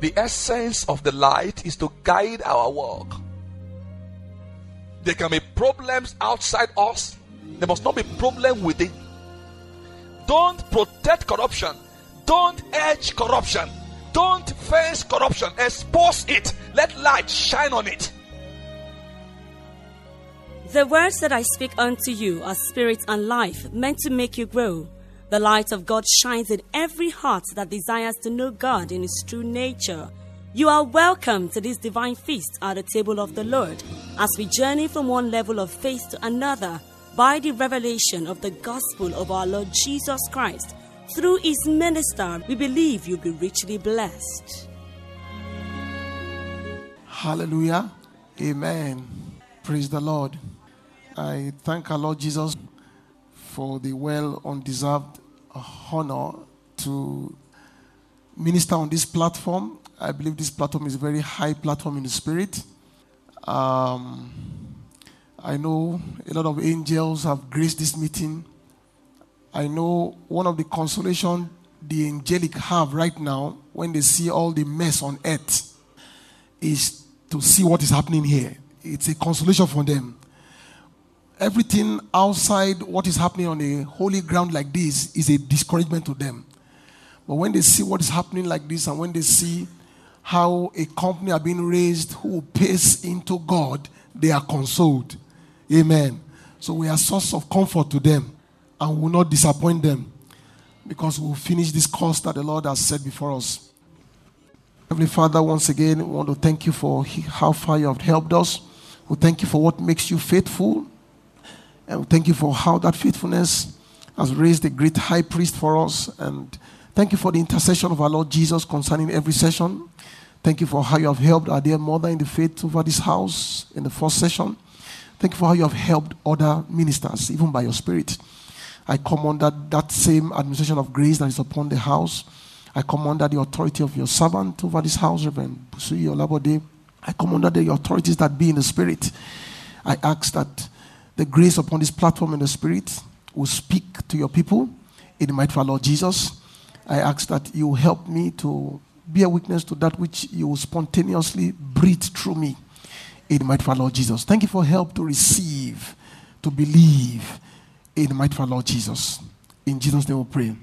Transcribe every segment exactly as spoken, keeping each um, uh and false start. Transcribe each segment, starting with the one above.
The essence of the light is to guide our walk. There can be problems outside us. There must not be problem within. Don't protect corruption. Don't edge corruption. Don't face corruption. Expose it. Let light shine on it. The words that I speak unto you are spirit and life, meant to make you grow. The light of God shines in every heart that desires to know God in His true nature. You are welcome to this divine feast at the table of the Lord as we journey from one level of faith to another by the revelation of the gospel of our Lord Jesus Christ. Through His minister, we believe you'll be richly blessed. Hallelujah. Amen. Praise the Lord. I thank our Lord Jesus for the well undeserved honor to minister on this platform. I believe this platform is a very high platform in the spirit. Um, I know a lot of angels have graced this meeting. I know one of the consolation the angelic have right now when they see all the mess on earth is to see what is happening here. It's a consolation for them. Everything outside what is happening on a holy ground like this is a discouragement to them. But when they see what is happening like this, and when they see how a company are being raised who pays into God, they are consoled. Amen. So we are a source of comfort to them and will not disappoint them, because we will finish this course that the Lord has set before us. Heavenly Father, once again, we want to thank you for how far you have helped us. We thank you for what makes you faithful. And we thank you for how that faithfulness has raised a great high priest for us. And thank you for the intercession of our Lord Jesus concerning every session. Thank you for how you have helped our dear mother in the faith over this house in the first session. Thank you for how you have helped other ministers, even by your spirit. I come under that same administration of grace that is upon the house. I come under the authority of your servant over this house, Reverend Busuyi Olabode. I come under the authorities that be in the spirit. I ask that the grace upon this platform in the spirit will speak to your people in the might of our Lord Jesus. I ask that you help me to be a witness to that which you will spontaneously breathe through me in the might of our Lord Jesus. Thank you for help to receive, to believe in the might of our Lord Jesus. In Jesus' name we pray.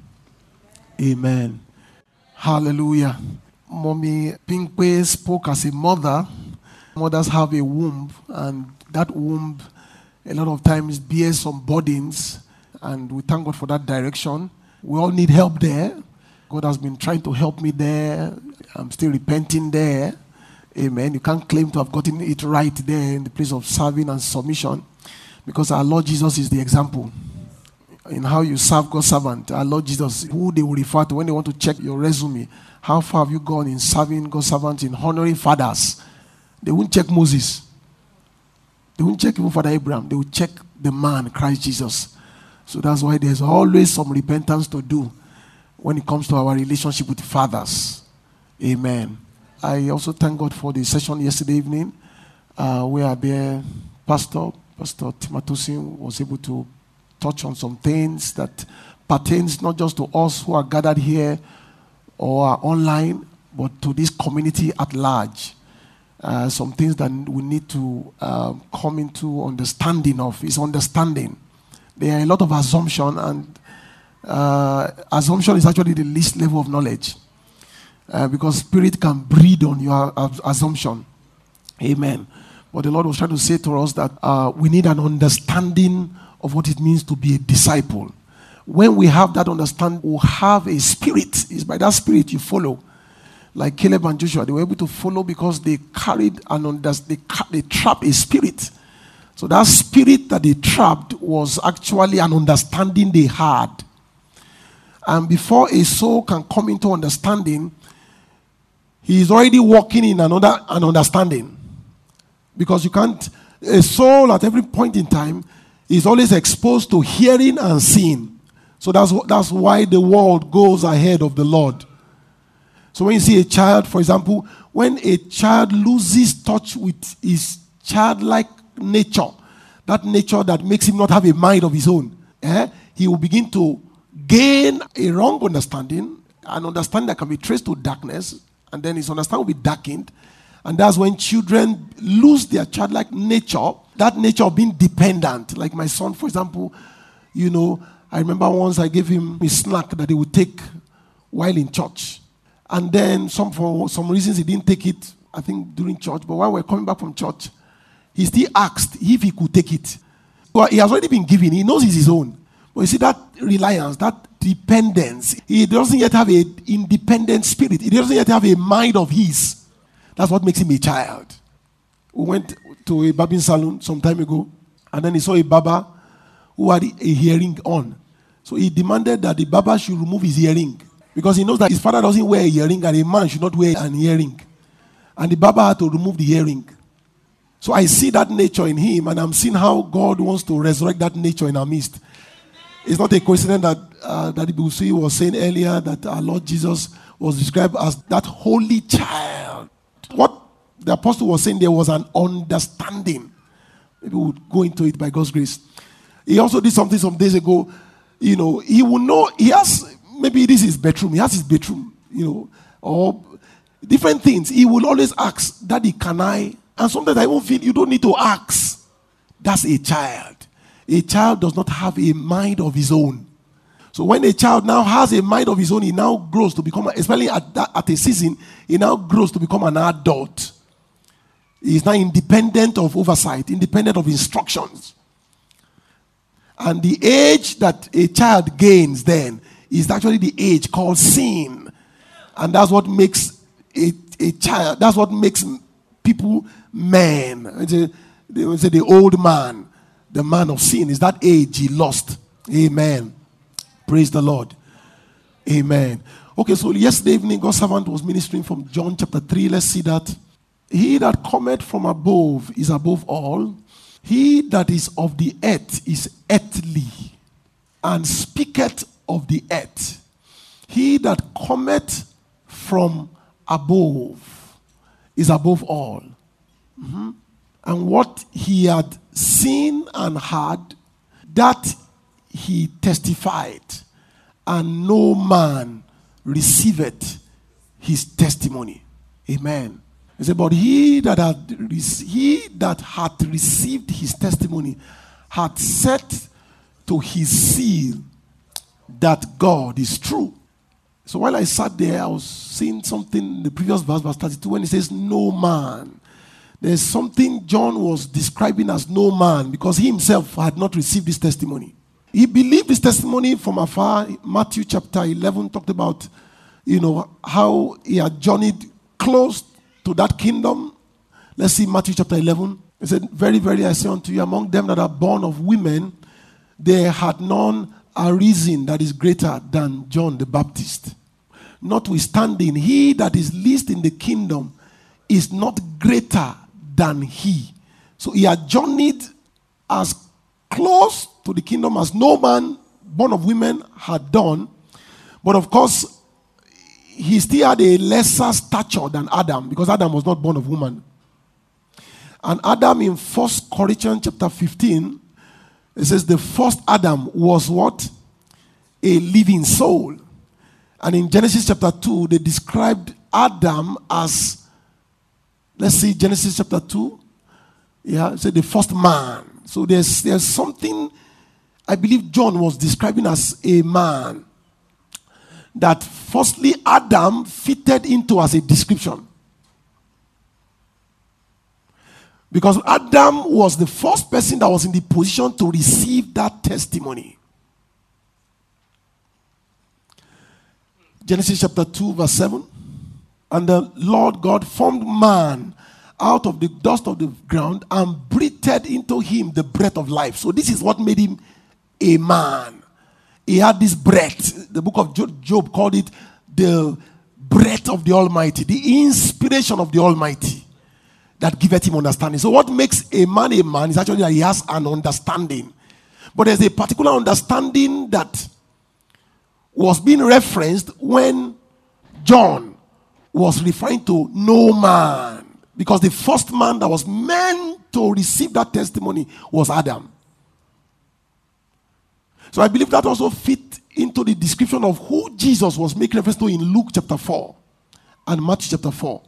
Amen. Hallelujah. Mommy Pinkwe spoke as a mother. Mothers have a womb, and that womb a lot of times bears some burdens, and we thank God for that direction. We all need help there. God has been trying to help me there. I'm still repenting there. Amen. You can't claim to have gotten it right there in the place of serving and submission, because our Lord Jesus is the example in how you serve God's servant. Our Lord Jesus, who they will refer to when they want to check your resume. How far have you gone in serving God's servants, in honoring fathers? They won't check Moses. They won't check even Father Abraham. They will check the man, Christ Jesus. So that's why there's always some repentance to do when it comes to our relationship with fathers. Amen. I also thank God for the session yesterday evening uh, where their pastor, Pastor Timatusin, was able to touch on some things that pertains not just to us who are gathered here or are online, but to this community at large. Uh, some things that we need to uh, come into understanding of is understanding. There are a lot of assumption, and uh, assumption is actually the least level of knowledge, uh, because spirit can breed on your uh, assumption. Amen. But the Lord was trying to say to us that uh, we need an understanding of what it means to be a disciple. When we have that understanding, we'll have a spirit. It's by that spirit you follow. Like Caleb and Joshua, they were able to follow because they carried and under, they, they trapped a spirit. So that spirit that they trapped was actually an understanding they had. And before a soul can come into understanding, he is already walking in another an understanding. Because you can't, a soul at every point in time is always exposed to hearing and seeing. So that's that's why the world goes ahead of the Lord. So when you see a child, for example, when a child loses touch with his childlike nature, that nature that makes him not have a mind of his own, eh, he will begin to gain a wrong understanding, an understanding that can be traced to darkness, and then his understanding will be darkened. And that's when children lose their childlike nature, that nature of being dependent. Like my son, for example, you know, I remember once I gave him a snack that he would take while in church. And then some for some reasons he didn't take it, I think, during church. But while we were coming back from church, he still asked if he could take it. Well, he has already been given. He knows it's his own. But you see, that reliance, that dependence, he doesn't yet have an independent spirit. He doesn't yet have a mind of his. That's what makes him a child. We went to a barbing salon some time ago, and then he saw a barber who had a hearing on. So he demanded that the barber should remove his earring, because he knows that his father doesn't wear a earring, and a man should not wear an earring. And the barber had to remove the earring. So I see that nature in him, and I'm seeing how God wants to resurrect that nature in our midst. It's not a coincidence that uh, that Ibusi was saying earlier that our Lord Jesus was described as that holy child. What the apostle was saying, there was an understanding. Maybe we'll go into it by God's grace. He also did something some days ago. You know, he will know, he has, maybe this is bedroom, he has his bedroom, you know, or different things. He will always ask, Daddy, can I? And sometimes I won't feel you don't need to ask. That's a child. A child does not have a mind of his own. So when a child now has a mind of his own, he now grows to become, especially at, that, at a season, he now grows to become an adult. He is now independent of oversight, independent of instructions. And the age that a child gains then is actually the age called sin. And that's what makes a, a child, that's what makes people men. They will say the old man, the man of sin, is that age he lost. Amen. Praise the Lord. Amen. Okay, so yesterday evening, God's servant was ministering from John chapter three. Let's see that. He that cometh from above is above all. He that is of the earth is earthly, and speaketh of the earth. He that cometh from above is above all. Mm-hmm. And what he had seen and heard, that he testified, and no man receiveth his testimony. Amen. He said, but he that had he that hath received his testimony hath set to his seal that God is true. So while I sat there, I was seeing something in the previous verse, verse thirty-two, when he says, no man. There's something John was describing as no man, because he himself had not received this testimony. He believed this testimony from afar. Matthew chapter eleven talked about, you know, how he had journeyed close to that kingdom. Let's see Matthew chapter eleven. He said, very, very, I say unto you, among them that are born of women, there had none arisen that is greater than John the Baptist. Notwithstanding, he that is least in the kingdom is not greater than he. So he had journeyed as close to the kingdom as no man born of women had done. But of course, he still had a lesser stature than Adam, because Adam was not born of woman. And Adam, in First Corinthians chapter fifteen, it says the first Adam was what? A living soul. And in Genesis chapter two, they described Adam as, let's see, Genesis chapter two. Yeah, it said the first man. So there's there's something I believe John was describing as a man that firstly Adam fitted into as a description. Because Adam was the first person that was in the position to receive that testimony. Genesis chapter two verse seven. And the Lord God formed man out of the dust of the ground and breathed into him the breath of life. So this is what made him a man. He had this breath. The book of Job called it the breath of the Almighty, the inspiration of the Almighty that giveth him understanding. So what makes a man a man is actually that he has an understanding. But there's a particular understanding that was being referenced when John was referring to no man. Because the first man that was meant to receive that testimony was Adam. So I believe that also fit into the description of who Jesus was making reference to in Luke chapter four. and Matthew chapter four.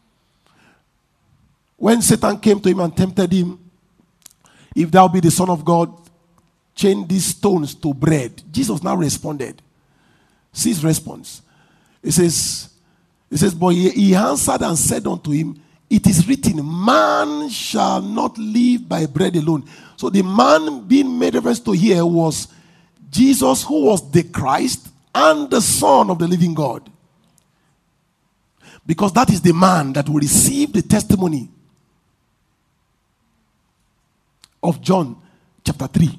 When Satan came to him and tempted him, if thou be the Son of God, change these stones to bread. Jesus now responded. See his response. It says, it says, but he, he answered and said unto him, it is written, man shall not live by bread alone. So the man being made reference to here was Jesus, who was the Christ and the Son of the living God. Because that is the man that will receive the testimony of John chapter three.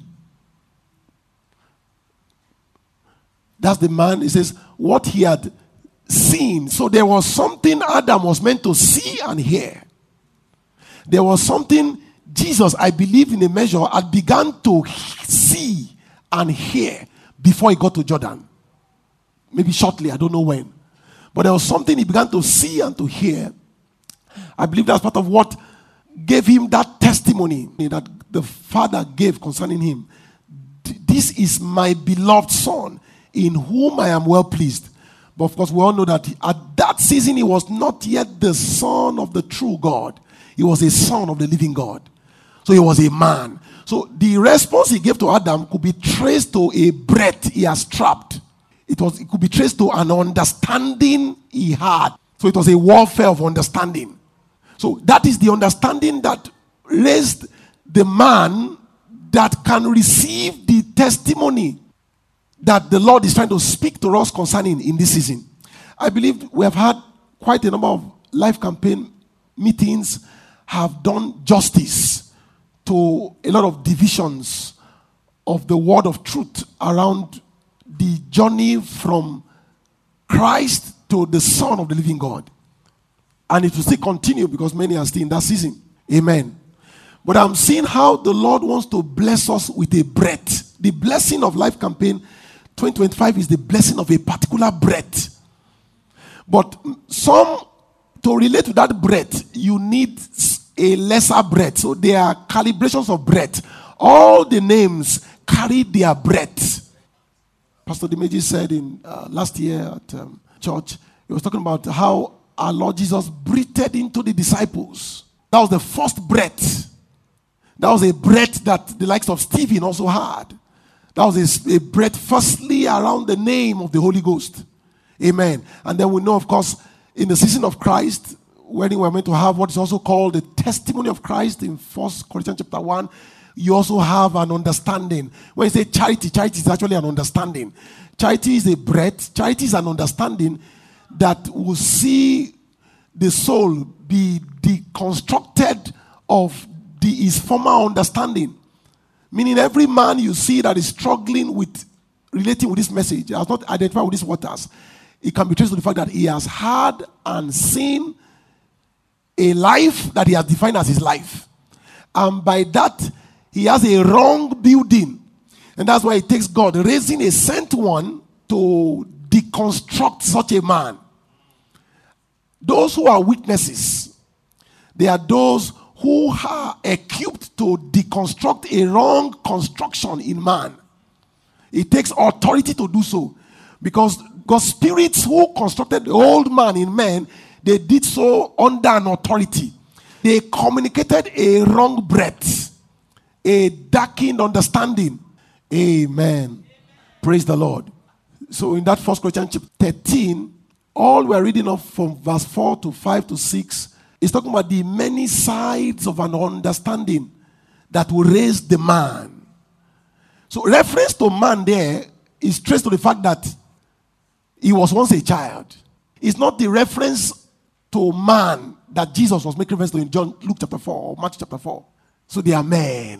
That's the man, he says, what he had seen. So there was something Adam was meant to see and hear. There was something Jesus, I believe in a measure, had begun to see and hear before he got to Jordan. Maybe shortly, I don't know when. But there was something he began to see and to hear. I believe that's part of what gave him that testimony that the Father gave concerning him. This is my beloved Son, in whom I am well pleased. But of course, we all know that at that season, he was not yet the Son of the true God. He was a son of the living God. So he was a man. So the response he gave to Adam could be traced to a breath he has trapped. It was. It could be traced to an understanding he had. So it was a warfare of understanding. So that is the understanding that raised the man that can receive the testimony that the Lord is trying to speak to us concerning in this season. I believe we have had quite a number of life campaign meetings, have done justice to a lot of divisions of the word of truth around the journey from Christ to the Son of the living God. And it will still continue because many are still in that season. Amen. But I'm seeing how the Lord wants to bless us with a breath. The blessing of Life Campaign twenty twenty-five is the blessing of a particular breath. But some, to relate to that breath, you need a lesser breath. So there are calibrations of breath. All the names carry their breath. Pastor Dimeji said in uh, last year at um, church, he was talking about how our Lord Jesus breathed into the disciples. That was the first breath. That was a breath that the likes of Stephen also had. That was a, a breath firstly around the name of the Holy Ghost. Amen. And then we know, of course, in the season of Christ, when we're meant to have what is also called the testimony of Christ in First Corinthians chapter one, you also have an understanding. When you say charity, charity is actually an understanding. Charity is a breath. Charity is an understanding that will see the soul be deconstructed of the, his former understanding. Meaning every man you see that is struggling with relating with this message, has not identified with these waters, it can be traced to the fact that he has had and seen a life that he has defined as his life. And by that, he has a wrong building. And that's why it takes God raising a sent one to deconstruct such a man. Those who are witnesses, they are those who are equipped to deconstruct a wrong construction in man. It takes authority to do so. Because God's spirits who constructed the old man in men, they did so under an authority. They communicated a wrong breath, a darkened understanding. Amen. Amen. Praise the Lord. So in that First Corinthians chapter thirteen, all we're reading of from verse four to five to six is talking about the many sides of an understanding that will raise the man. So reference to man there is traced to the fact that he was once a child. It's not the reference to man that Jesus was making reference to in John, Luke chapter four or Matthew chapter four. So they are men.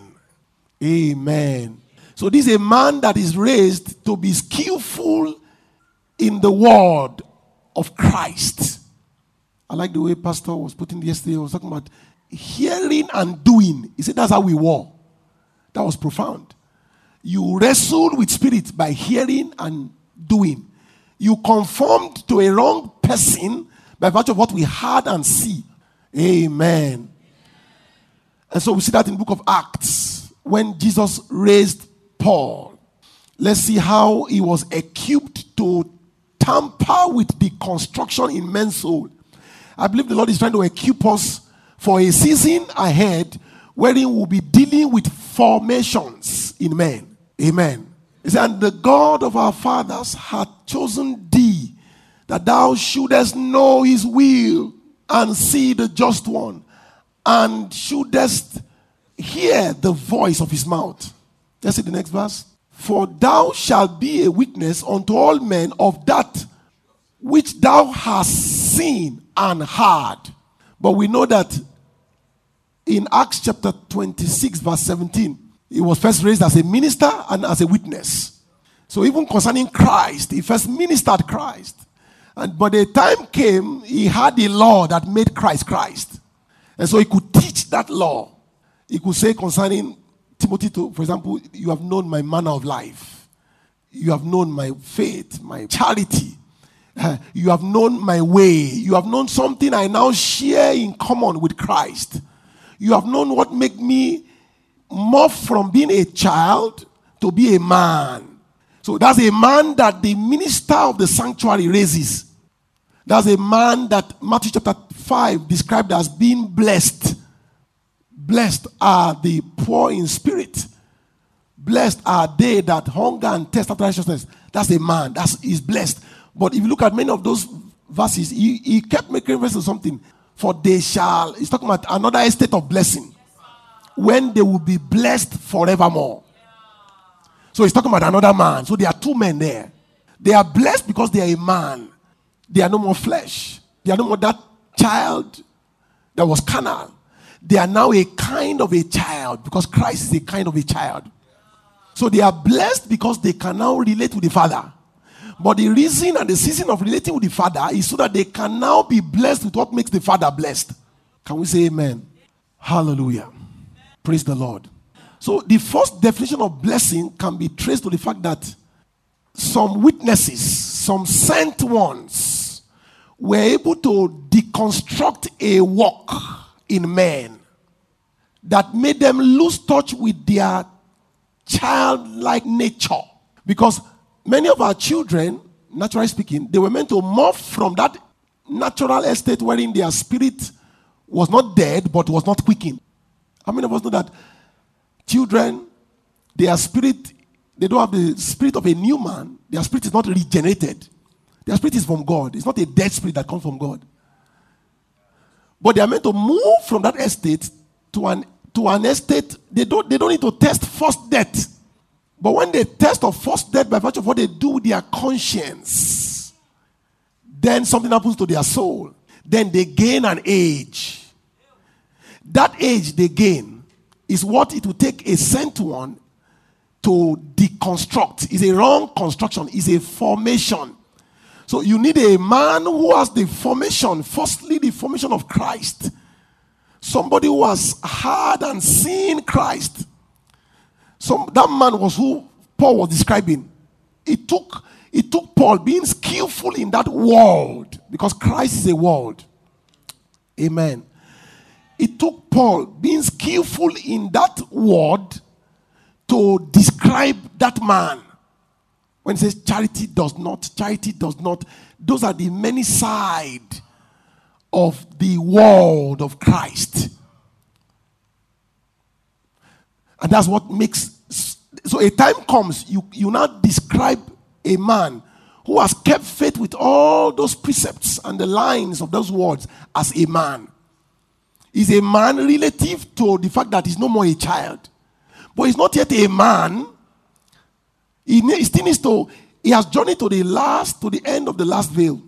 Amen. So this is a man that is raised to be skillful in the word of Christ. I like the way Pastor was putting it yesterday. He was talking about hearing and doing. He said that's how we war. That was profound. You wrestle with spirit by hearing and doing. You conformed to a wrong person by virtue of what we heard and see. Amen. And so we see that in the book of Acts when Jesus raised Paul. Let's see how he was equipped to tamper with the construction in men's soul. I believe the Lord is trying to equip us for a season ahead wherein we'll be dealing with formations in men. Amen. He said, and the God of our fathers hath chosen thee, that thou shouldest know his will and see the just one, and shouldest hear the voice of his mouth. Let's see the next verse. For thou shalt be a witness unto all men of that which thou hast seen and heard. But we know that in Acts chapter twenty-six, verse seventeen, he was first raised as a minister and as a witness. So even concerning Christ, he first ministered Christ. And by the time came, he had the law that made Christ Christ. And so he could teach that law. He could say concerning Timothy, to, for example, you have known my manner of life. You have known my faith, my charity. Uh, you have known my way. You have known something I now share in common with Christ. You have known what made me morph from being a child to be a man. So that's a man that the minister of the sanctuary raises. That's a man that Matthew chapter five described as being blessed. Blessed are the poor in spirit. Blessed are they that hunger and thirst after righteousness. That's a man. That's is blessed. But if you look at many of those verses, he, he kept making reference to something. For they shall, he's talking about another estate of blessing. When they will be blessed forevermore. So he's talking about another man. So there are two men there. They are blessed because they are a man. They are no more flesh. They are no more that child that was carnal. They are now a kind of a child because Christ is a kind of a child. So they are blessed because they can now relate to the Father. But the reason and the season of relating with the Father is so that they can now be blessed with what makes the Father blessed. Can we say amen? Hallelujah. Praise the Lord. So the first definition of blessing can be traced to the fact that some witnesses, some sent ones, were able to deconstruct a work in men that made them lose touch with their childlike nature. Because many of our children, naturally speaking, they were meant to morph from that natural estate wherein their spirit was not dead but was not quickened. How many of us know that children, their spirit, they don't have the spirit of a new man. Their spirit is not regenerated. Their spirit is from God. It's not a dead spirit that comes from God. But they are meant to move from that estate to an to an estate. They don't, they don't need to test first death. But when they test of first death by virtue of what they do with their conscience, then something happens to their soul. Then they gain an age. That age they gain is what it will take a sent one to deconstruct. It's a wrong construction. It's a formation. So you need a man who has the formation. Firstly, the formation of Christ. Somebody who has heard and seen Christ. Some, that man was who Paul was describing. It took, it took Paul being skillful in that world, because Christ is a world. Amen. It took Paul being skillful in that word to describe that man. When he says charity does not, charity does not, those are the many sides of the world of Christ. And that's what makes, so a time comes, you, you now describe a man who has kept faith with all those precepts and the lines of those words as a man. He's a man relative to the fact that he's no more a child. But he's not yet a man. He, he still needs to, he has journeyed to the last, to the end of the last veil,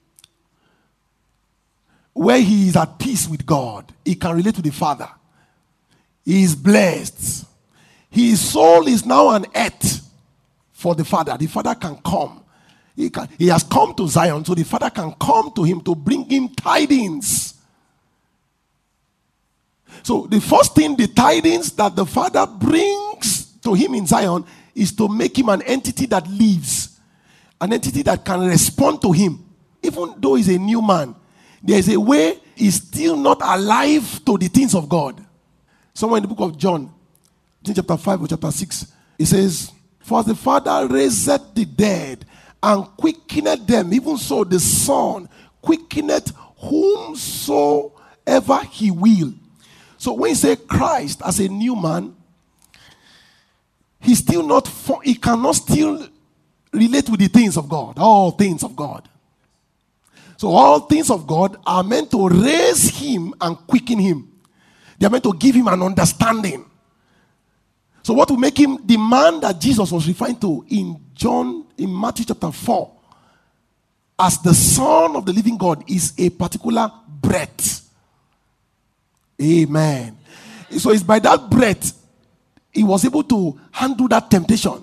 where he is at peace with God. He can relate to the Father. He is blessed. His soul is now an earth for the Father. The Father can come. He, can, he has come to Zion, so the Father can come to him to bring him tidings. So the first thing, the tidings that the Father brings to him in Zion is to make him an entity that lives. An entity that can respond to him. Even though he's a new man, there is a way he's still not alive to the things of God. Somewhere in the book of John, chapter five or chapter six, it says, for as the Father raiseth the dead and quickeneth them. Even so, the Son quickeneth whomsoever he will. So when you say Christ as a new man, he's still not, he cannot still relate with the things of God, all things of God. So all things of God are meant to raise him and quicken him. They are meant to give him an understanding. So what will make him the man that Jesus was referring to in John, in Matthew chapter four, as the Son of the living God, is a particular breath. Amen. So it's by that breath he was able to handle that temptation.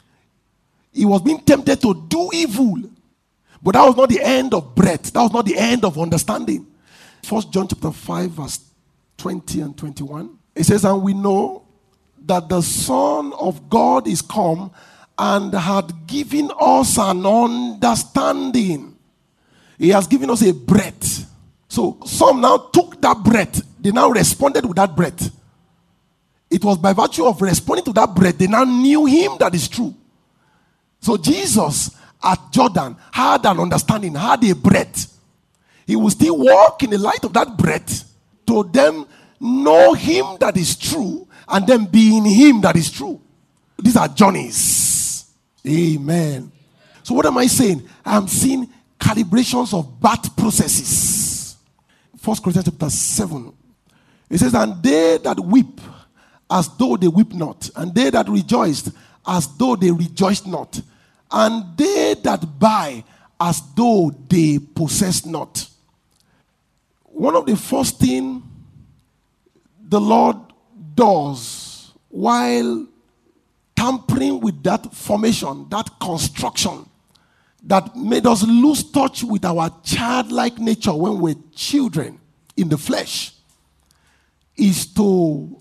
He was being tempted to do evil. But that was not the end of breath. That was not the end of understanding. First John chapter five verse twenty and twenty-one. It says, and we know that the Son of God is come and had given us an understanding. He has given us a breath. So some now took that breath. They now responded with that breath. It was by virtue of responding to that breath, they now knew him that is true. So Jesus at Jordan had an understanding, had a breath. He will still walk in the light of that breath to them know him that is true and then be in him that is true. These are journeys. Amen. So what am I saying? I am seeing calibrations of birth processes. First Corinthians chapter seven. It says, and they that weep as though they weep not, and they that rejoiced as though they rejoiced not, and they that buy as though they possess not. One of the first things the Lord does while tampering with that formation, that construction that made us lose touch with our childlike nature when we're children in the flesh, is to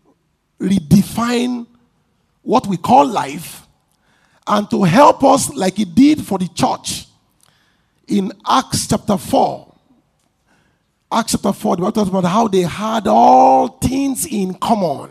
redefine what we call life and to help us like he did for the church in Acts chapter four. Acts chapter four, the Bible talks about how they had all things in common.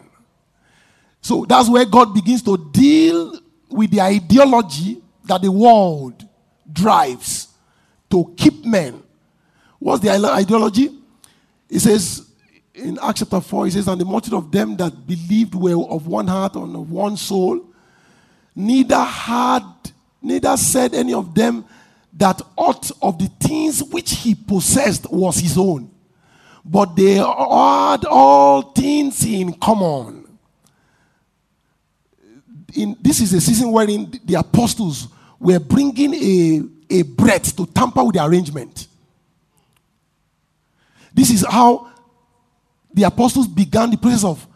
So that's where God begins to deal with the ideology that the world drives to keep men. What's the ideology? It says in Acts chapter four, it says, and the multitude of them that believed were of one heart and of one soul. Neither had, neither said any of them that aught of the things which he possessed was his own, but they had all things in common. In, this is a season wherein the apostles were bringing a, a breath to tamper with the arrangement. This is how the apostles began the process of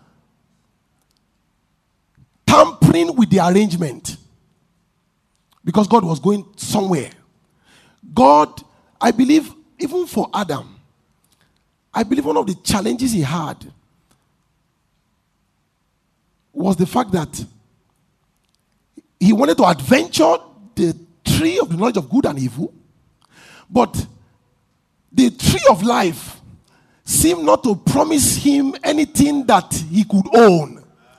tampering with the arrangement, because God was going somewhere. God, I believe, even for Adam, I believe one of the challenges he had was the fact that he wanted to adventure the tree of the knowledge of good and evil, but the tree of life seemed not to promise him anything that he could own.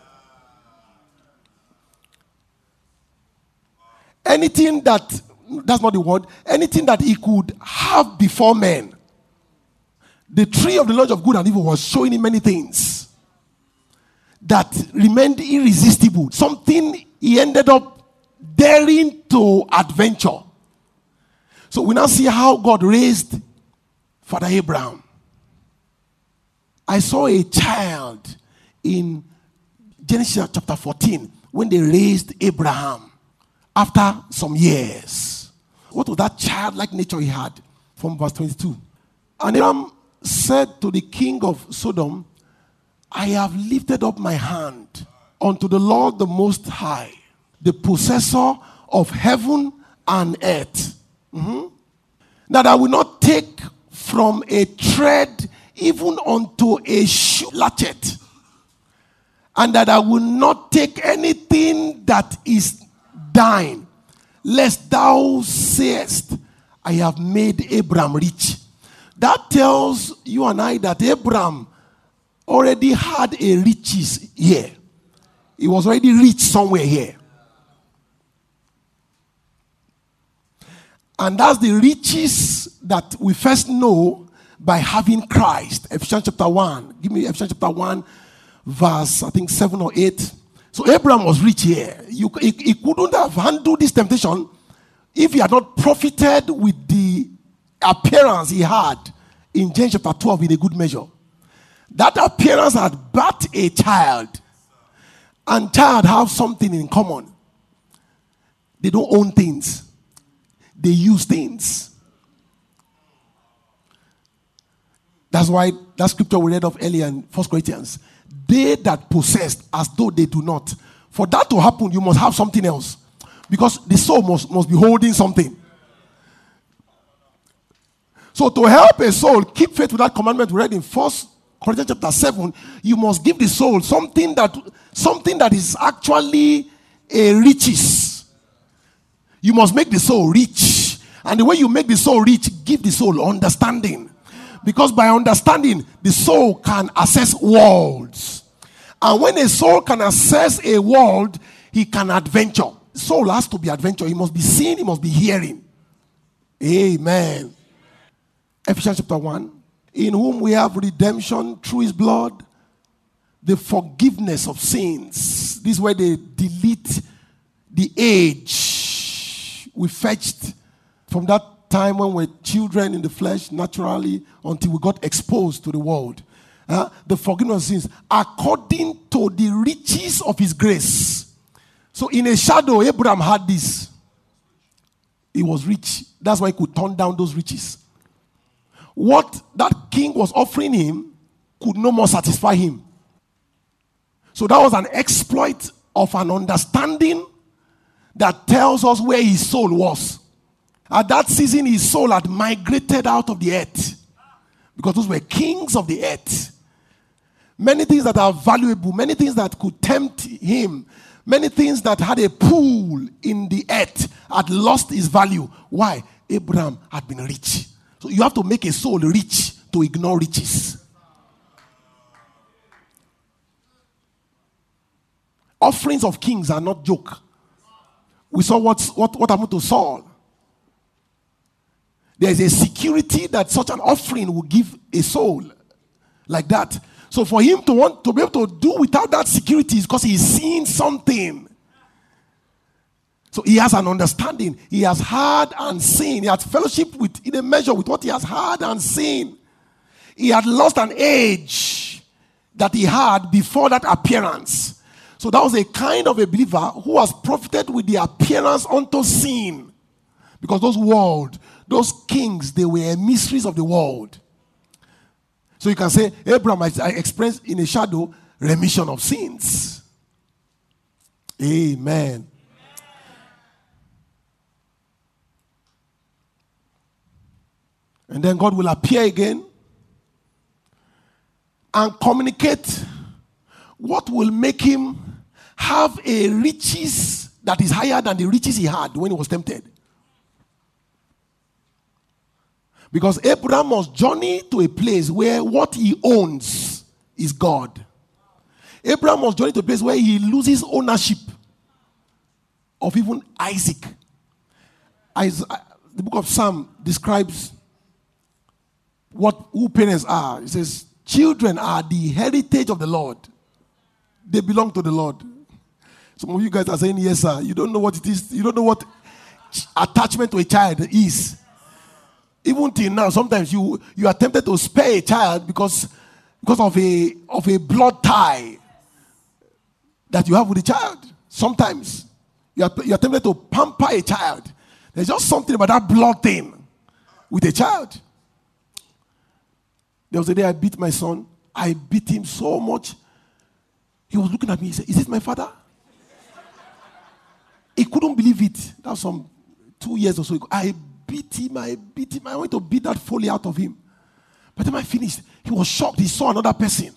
Anything that, that's not the word, anything that he could have before men. The tree of the knowledge of good and evil was showing him many things that remained irresistible. Something he ended up daring to adventure. So we now see how God raised Father Abraham. I saw a child in Genesis chapter fourteen when they raised Abraham. After some years, what was that childlike nature he had? From verse twenty-two. And Abraham said to the king of Sodom, I have lifted up my hand unto the Lord the Most High, the possessor of heaven and earth, mm-hmm. that I will not take from a thread even unto a shoe latchet, and that I will not take anything that is thine, lest thou sayest, I have made Abraham rich. That tells you and I that Abraham already had a riches here. He was already rich somewhere here. And that's the riches that we first know by having Christ. Ephesians chapter one. Give me Ephesians chapter one, verse, I think, seven or eight. So Abraham was rich here. You, he, he couldn't have handled this temptation if he had not profited with the appearance he had in James chapter twelve in a good measure. That appearance had birthed a child. And child have something in common. They don't own things. They use things. That's why that scripture we read of earlier in First Corinthians. They that possessed as though they do not. For that to happen, you must have something else. Because the soul must, must be holding something. So to help a soul keep faith with that commandment we read in First Corinthians chapter seven, you must give the soul something that something that is actually a riches. You must make the soul rich. And the way you make the soul rich, give the soul understanding. Because by understanding, the soul can access worlds. And when a soul can access a world, he can adventure. Soul has to be adventure. He must be seeing, he must be hearing. Amen. Ephesians chapter one. In whom we have redemption through his blood, the forgiveness of sins. This is where they delete the age we fetched from that time when we were children in the flesh, naturally, until we got exposed to the world. Uh, the forgiveness of sins, according to the riches of his grace. So in a shadow, Abraham had this. He was rich. That's why he could turn down those riches. What that king was offering him could no more satisfy him. So that was an exploit of an understanding that tells us where his soul was. At that season, his soul had migrated out of the earth. Because those were kings of the earth. Many things that are valuable, many things that could tempt him, many things that had a pool in the earth had lost its value. Why? Abraham had been rich. So you have to make a soul rich to ignore riches. Offerings of kings are not joke. We saw what's, what, what happened to Saul. There is a security that such an offering will give a soul like that. So for him to want to be able to do without that security is because he's seeing something. So he has an understanding. He has heard and seen. He has fellowship with, in a measure, with what he has heard and seen. He had lost an age that he had before that appearance. So that was a kind of a believer who has profited with the appearance unto sin. Because those world, those kings, they were mysteries of the world. So you can say, Abraham, I experienced in a shadow remission of sins. Amen. And then God will appear again and communicate what will make him have a riches that is higher than the riches he had when he was tempted. Because Abraham must journey to a place where what he owns is God. Abraham must journey to a place where he loses ownership of even Isaac. Isaac the book of Psalm describes what who parents are. It says, children are the heritage of the Lord. They belong to the Lord. Some of you guys are saying, yes, sir. You don't know what it is. You don't know what attachment to a child is. Even till now, sometimes you, you are tempted to spare a child because, because of a of a blood tie that you have with the child. Sometimes you are, you are tempted to pamper a child. There's just something about that blood thing with a child. There was a day I beat my son. I beat him so much. He was looking at me. He said, is it my father? He couldn't believe it. That was some two years or so ago. I beat him. I beat him. I went to beat that folly out of him. By the time I finished, he was shocked. He saw another person.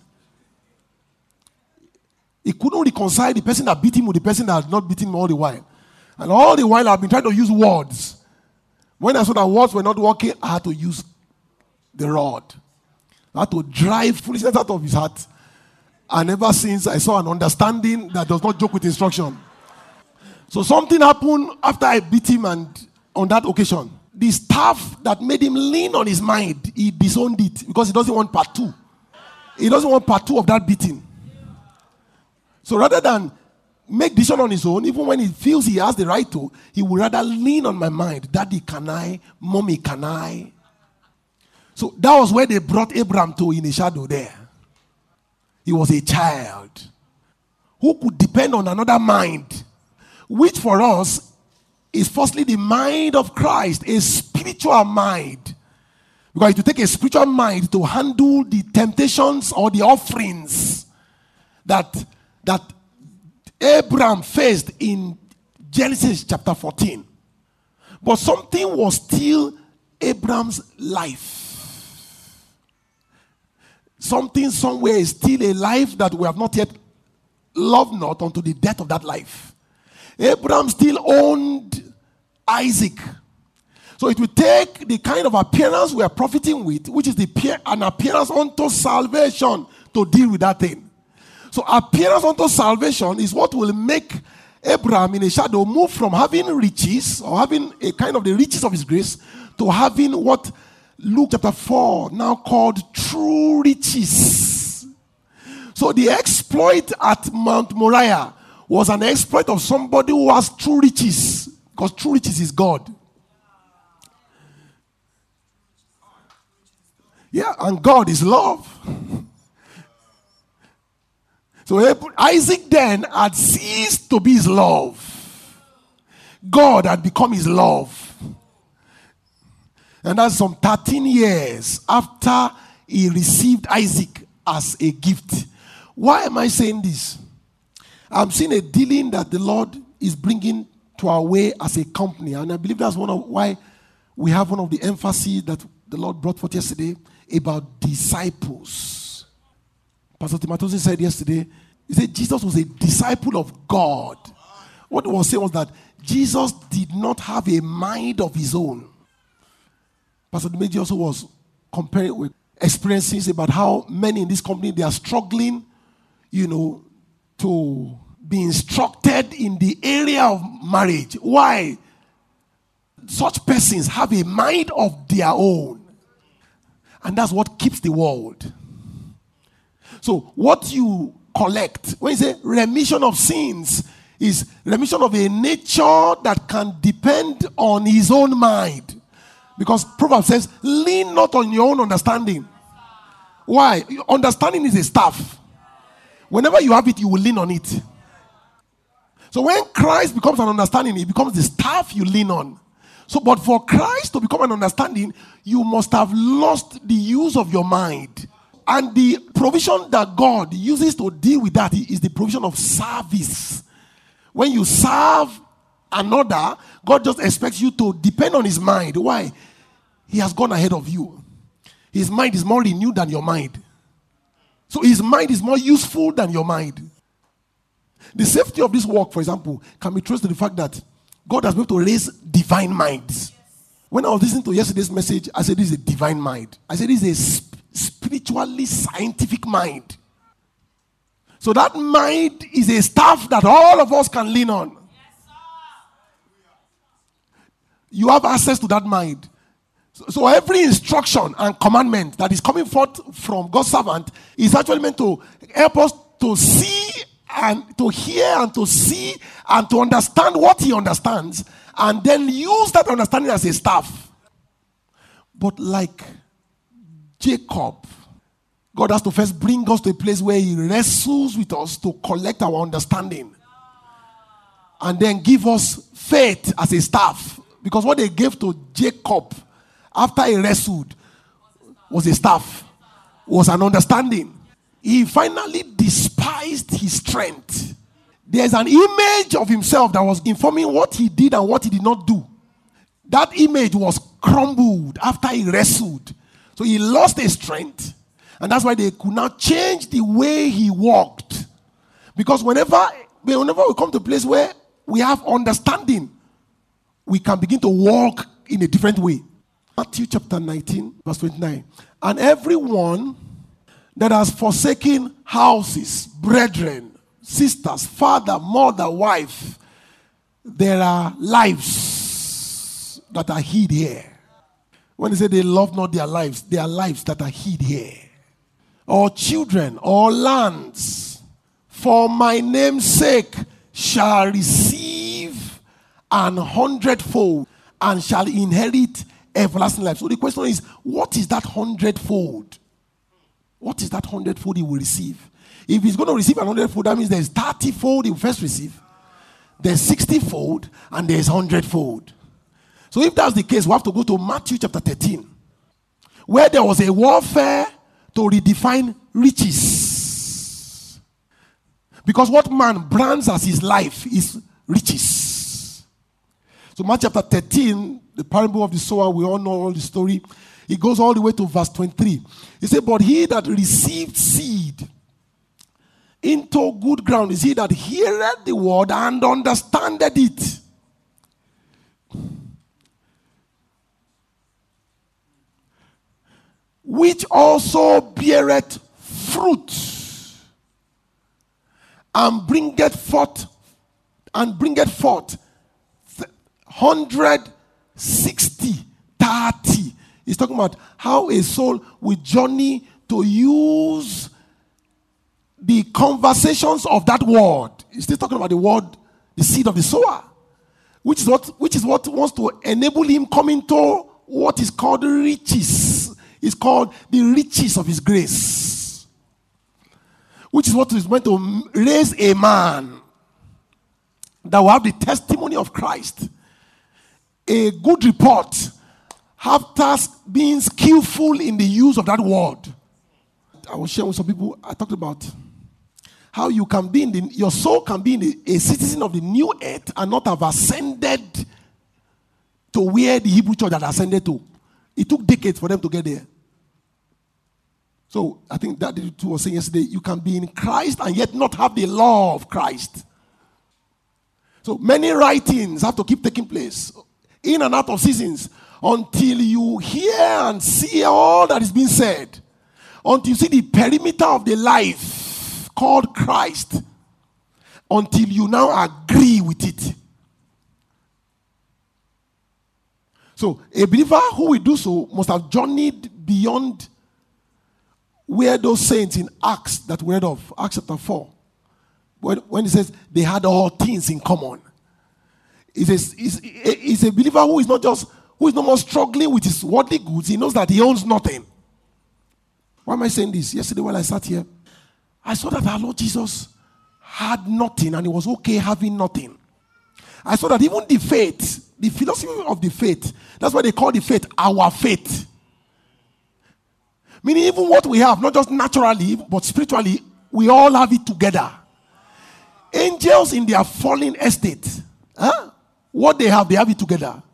He couldn't reconcile the person that beat him with the person that had not beaten him all the while. And all the while, I've been trying to use words. When I saw that words were not working, I had to use the rod. I had to drive foolishness out of his heart. And ever since, I saw an understanding that does not joke with instruction. So something happened after I beat him, and on that occasion, the staff that made him lean on his mind, he disowned it because he doesn't want part two. He doesn't want part two of that beating. So rather than make decision on his own, even when he feels he has the right to, he would rather lean on my mind. Daddy, can I? Mommy, can I? So that was where they brought Abraham to in a shadow there. He was a child who could depend on another mind, which for us is firstly the mind of Christ, a spiritual mind. Because to take a spiritual mind to handle the temptations or the offerings that, that Abraham faced in Genesis chapter fourteen. But something was still Abraham's life. Something somewhere is still a life that we have not yet loved not unto the death of that life. Abraham still owned Isaac. So it will take the kind of appearance we are profiting with, which is the an appearance unto salvation, to deal with that thing. So appearance unto salvation is what will make Abraham in a shadow move from having riches or having a kind of the riches of his grace to having what Luke chapter four now called true riches. So the exploit at Mount Moriah was an exploit of somebody who has true riches, because true riches is God. Yeah, and God is love. So Isaac then had ceased to be his love. God had become his love. And that's some thirteen years after he received Isaac as a gift. Why am I saying this? I'm seeing a dealing that the Lord is bringing to our way as a company. And I believe that's one of why we have one of the emphases that the Lord brought forth yesterday about disciples. Pastor Timothy said yesterday, he said Jesus was a disciple of God. What he was saying was that Jesus did not have a mind of his own. Pastor Dimeji also was comparing with experiences about how many in this company, they are struggling, you know, to be instructed in the area of marriage. Why? Such persons have a mind of their own. And that's what keeps the world. So what you collect, when you say remission of sins, is remission of a nature that can depend on his own mind. Because Proverbs says, lean not on your own understanding. Why? Understanding is a staff. Whenever you have it, you will lean on it. So when Christ becomes an understanding, it becomes the staff you lean on. So, but for Christ to become an understanding, you must have lost the use of your mind. And the provision that God uses to deal with that is the provision of service. When you serve another, God just expects you to depend on his mind. Why? He has gone ahead of you. His mind is more renewed than your mind. So his mind is more useful than your mind. The safety of this work, for example, can be traced to the fact that God has been able to raise divine minds. When I was listening to yesterday's message, I said this is a divine mind. I said this is a sp- spiritually scientific mind. So that mind is a staff that all of us can lean on. You have access to that mind. So, so every instruction and commandment that is coming forth from God's servant is actually meant to help us to see and to hear and to see and to understand what he understands, and then use that understanding as a staff. But like Jacob, God has to first bring us to a place where he wrestles with us to collect our understanding, and then give us faith as a staff. Because what they gave to Jacob after he wrestled was a staff, was an understanding. He finally despised his strength. There's an image of himself that was informing what he did and what he did not do. That image was crumbled after he wrestled. So he lost his strength. And that's why they could not change the way he walked. Because whenever, whenever we come to a place where we have understanding, we can begin to walk in a different way. Matthew chapter nineteen, verse twenty-nine. And everyone that has forsaken houses, brethren, sisters, father, mother, wife, there are lives that are hid here. When they say they love not their lives, their lives that are hid here, or children, or lands, for my name's sake shall receive an hundredfold and shall inherit everlasting life. So the question is, what is that hundredfold? What is that hundredfold he will receive? If he's going to receive an hundredfold, that means there's thirty-fold he will first receive, there's sixty-fold, and there's hundredfold. So if that's the case, we have to go to Matthew chapter thirteen, where there was a warfare to redefine riches. Because what man brands as his life is riches. So Matthew chapter thirteen, the parable of the sower, we all know all the story. It goes all the way to verse twenty-three. He said, but he that received seed into good ground is he that heareth the word and understandeth it. Which also beareth fruit, and bringeth forth, and bringeth forth hundred, sixty, thirty. He's talking about how a soul will journey to use the conversations of that word. He's still talking about the word, the seed of the sower, which is what which is what wants to enable him come into what is called riches. It's called the riches of his grace, which is what is meant to raise a man that will have the testimony of Christ, a good report, after being skillful in the use of that word. I was sharing with some people, I talked about how you can be in the, your soul can be in the, a citizen of the new earth and not have ascended to where the Hebrew church had ascended to. It took decades for them to get there. So I think that the two was saying yesterday, you can be in Christ and yet not have the law of Christ. So many writings have to keep taking place in and out of seasons until you hear and see all that is being said, until you see the perimeter of the life called Christ, until you now agree with it. So a believer who will do so must have journeyed beyond where those saints in Acts that we read of, Acts chapter four, when, when it says they had all things in common. It says it's, it's a believer who is not just who is no more struggling with his worldly goods. He knows that he owns nothing. Why am I saying this? Yesterday while I sat here, I saw that our Lord Jesus had nothing and it was okay having nothing. I saw that even the faith, the philosophy of the faith, that's why they call the faith our faith. Meaning even what we have, not just naturally, but spiritually, we all have it together. Angels in their fallen estate, huh? What they have, they have it together.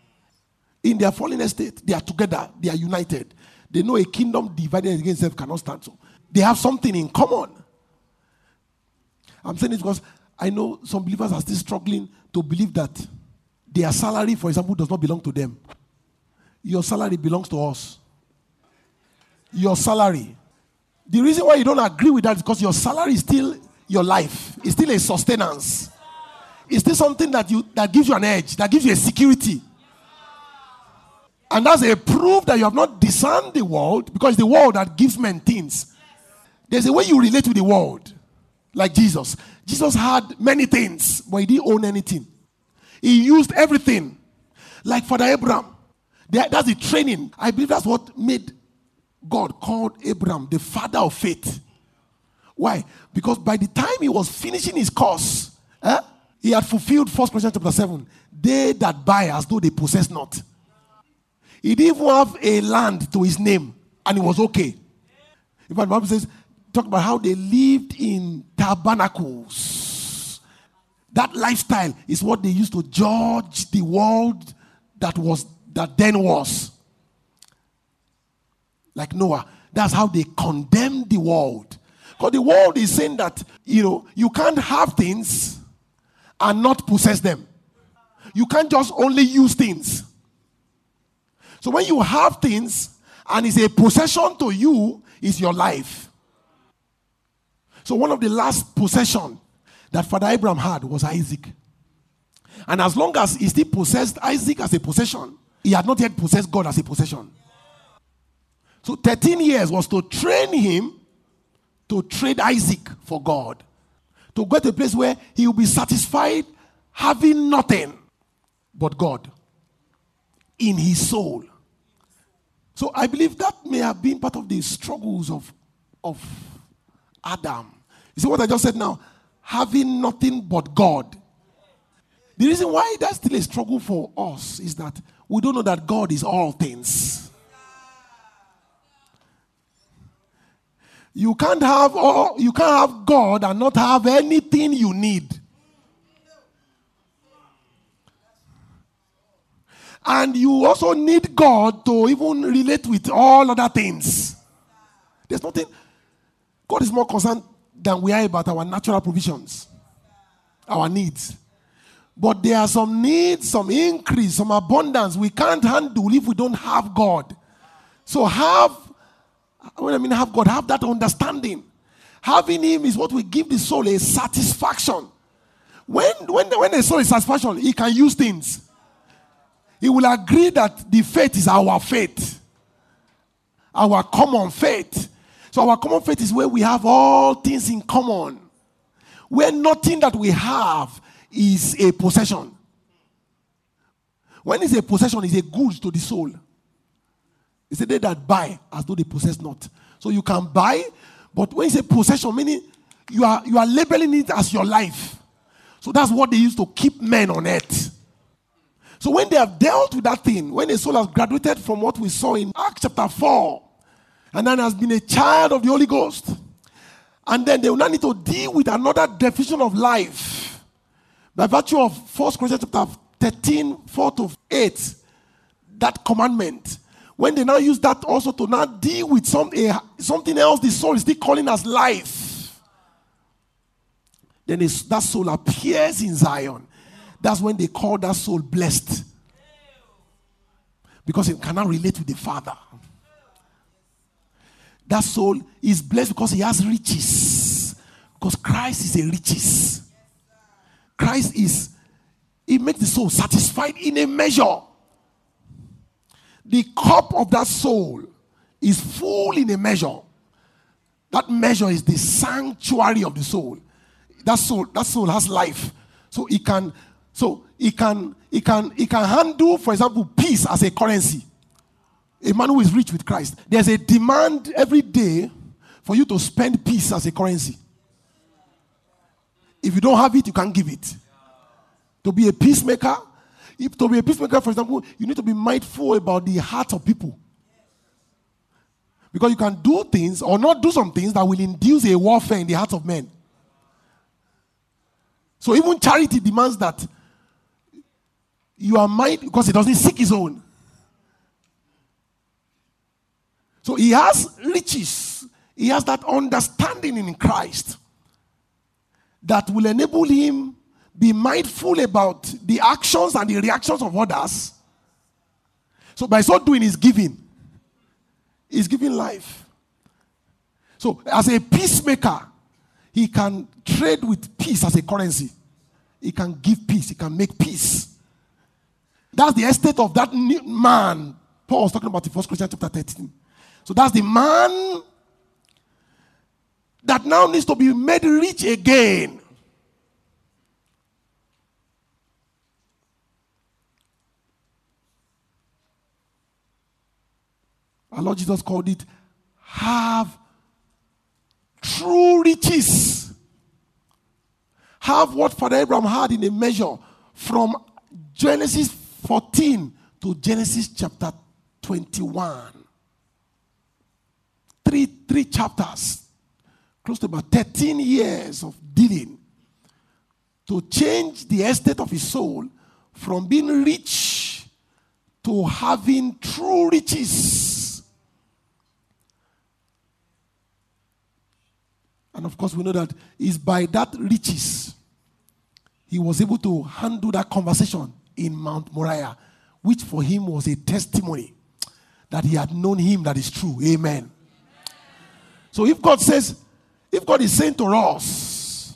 In their fallen estate, they are together, they are united. They know a kingdom divided against itself cannot stand. So they have something in common. I'm saying this because I know some believers are still struggling to believe that their salary, for example, does not belong to them. Your salary belongs to us. Your salary. The reason why you don't agree with that is because your salary is still your life. It's still a sustenance. It's still something that you that gives you an edge, that gives you a security. And that's a proof that you have not discerned the world, because it's the world that gives men things. There's a way you relate to the world. Like Jesus. Jesus had many things, but he didn't own anything. He used everything. Like Father Abraham. That's the training. I believe that's what made God called Abraham the father of faith. Why? Because by the time he was finishing his course, eh, he had fulfilled First Corinthians chapter seven. They that buy as though they possess not. He didn't even have a land to his name, and it was okay. In fact, the Bible says, talk about how they lived in tabernacles. That lifestyle is what they used to judge the world that was that then was. Like Noah, that's how they condemned the world. Because the world is saying that, you know, you can't have things and not possess them. You can't just only use things. So when you have things and it's a possession to you, it's your life. So one of the last possessions that Father Abraham had was Isaac. And as long as he still possessed Isaac as a possession, He had not yet possessed God as a possession. So thirteen years was to train him to trade Isaac for God. To go to a place where he will be satisfied having nothing but God in his soul. So I believe that may have been part of the struggles of, of Adam. You see what I just said now? Having nothing but God. The reason why that's still a struggle for us is that we don't know that God is all things. You can't have all, you can't have God and not have anything you need. And you also need God to even relate with all other things. There's nothing. God is more concerned than we are about our natural provisions, our needs. But there are some needs, some increase, some abundance we can't handle if we don't have God. So have, when I mean have God, have that understanding. Having Him is what will give the soul a satisfaction. When, when, when the soul is satisfaction, he can use things. He will agree that the faith is our faith. Our common faith. So our common faith is where we have all things in common. Where nothing that we have is a possession. When it's a possession, it's a good to the soul. It's a they that buy as though they possess not. So you can buy, but when it's a possession, meaning you are you are labeling it as your life. So that's what they used to keep men on earth. So when they have dealt with that thing, when a soul has graduated from what we saw in Acts chapter four, and then has been a child of the Holy Ghost, and then they will not need to deal with another definition of life by virtue of First Corinthians chapter thirteen, four to eight, that commandment. When they now use that also to now deal with some, a, something else the soul is still calling as life, then that soul appears in Zion. That's when they call that soul blessed. Because it cannot relate with the Father. That soul is blessed because he has riches. Because Christ is a riches. Christ is, he makes the soul satisfied in a measure. The cup of that soul is full in a measure. That measure is the sanctuary of the soul. That soul, that soul has life. So it can So he can, he can, he can handle, for example, peace as a currency. A man who is rich with Christ. There's a demand every day for you to spend peace as a currency. If you don't have it, you can't give it. To be a peacemaker, if to be a peacemaker, for example, you need to be mindful about the heart of people. Because you can do things or not do some things that will induce a warfare in the hearts of men. So even charity demands that you are mind, because it doesn't seek his own. So he has riches. He has that understanding in Christ that will enable him be mindful about the actions and the reactions of others. So by so doing, he's giving. He's giving life. So as a peacemaker, he can trade with peace as a currency. He can give peace. He can make peace. That's the estate of that man Paul was talking about in First Corinthians chapter thirteen. So that's the man that now needs to be made rich again. Our Lord Jesus called it have true riches. Have what Father Abraham had in a measure from Genesis fourteen to Genesis chapter twenty-one. Three, three chapters. Close to about thirteen years of dealing to change the estate of his soul from being rich to having true riches. And of course, we know that it's by that riches he was able to handle that conversation in Mount Moriah, which for him was a testimony that he had known him that is true. Amen. Amen. So if God says, if God is saying to us,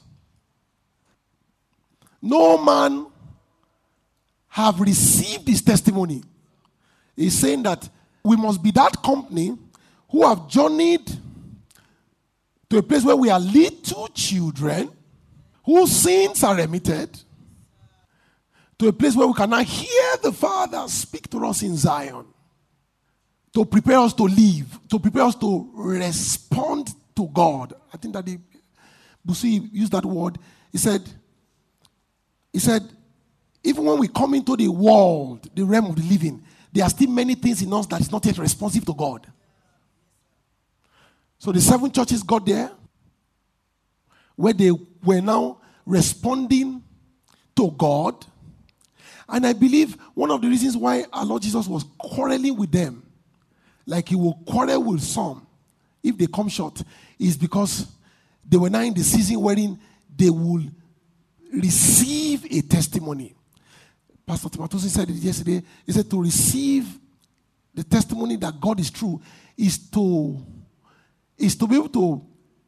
no man have received his testimony He's saying that we must be that company who have journeyed to a place where we are little children, whose sins are remitted, to a place where we can now hear the Father speak to us in Zion, to prepare us to live, to prepare us to respond to God. I think that the Busi used that word. He said, he said, even when we come into the world, the realm of the living, there are still many things in us that is not yet responsive to God. So the seven churches got there, where they were now responding to God. And I believe one of the reasons why our Lord Jesus was quarreling with them, like he will quarrel with some if they come short, is because they were now in the season wherein they will receive a testimony. Pastor Timothy said it yesterday. He said to receive the testimony that God is true is to, is to be able to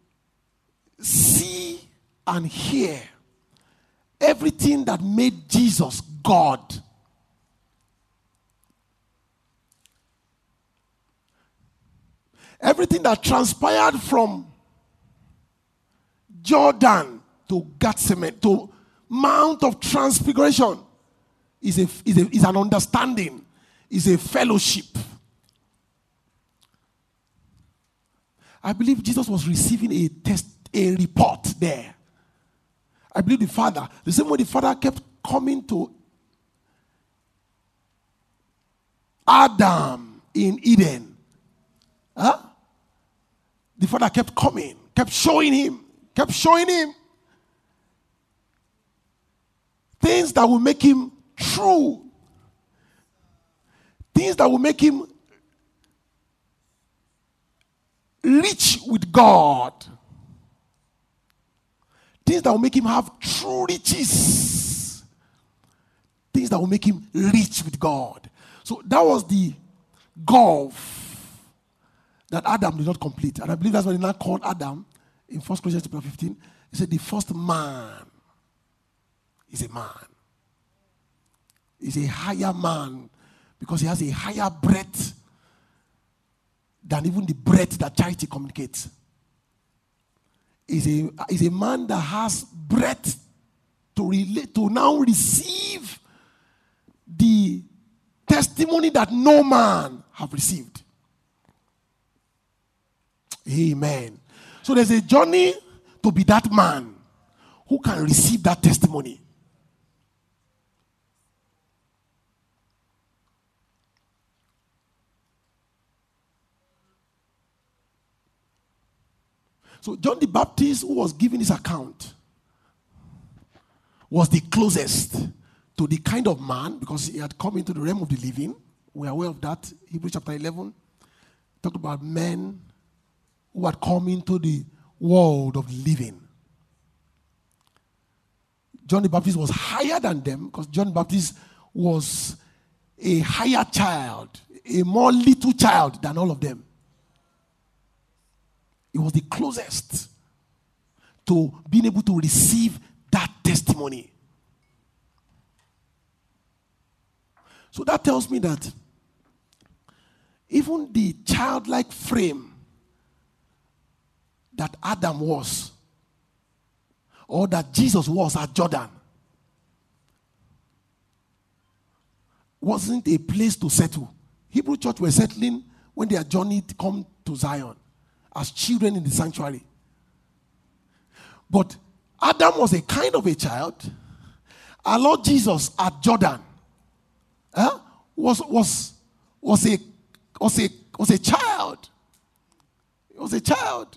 see and hear everything that made Jesus God. Everything that transpired from Jordan to Gethsemane, to Mount of Transfiguration, is, a, is, a, is an understanding, is a fellowship. I believe Jesus was receiving a test, a report there. I believe the Father, the same way the Father kept coming to Adam in Eden. Huh? The Father kept coming, kept showing him, kept showing him things that will make him true. Things that will make him rich with God. Things that will make him have true riches. Things that will make him rich with God. So that was the gulf that Adam did not complete. And I believe that's why he now called Adam in First Corinthians chapter fifteen. He said the first man is a man. He's a higher man because he has a higher breadth than even the breadth that charity communicates. Is a, is a man that has breadth to relate, to now receive the testimony that no man have received. Amen. So there's a journey to be that man who can receive that testimony. So John the Baptist, who was giving his account, was the closest to the kind of man, because he had come into the realm of the living. We are aware of that. Hebrews chapter eleven talked about men who had come into the world of the living. John the Baptist was higher than them because John the Baptist was a higher child, a more little child than all of them. It was the closest to being able to receive that testimony. So that tells me that even the childlike frame that Adam was, or that Jesus was at Jordan, wasn't a place to settle. Hebrew church were settling when their journey come to Zion as children in the sanctuary. But Adam was a kind of a child. Our Lord Jesus at Jordan huh, was, was, was, a, was, a, was a child. He was a child.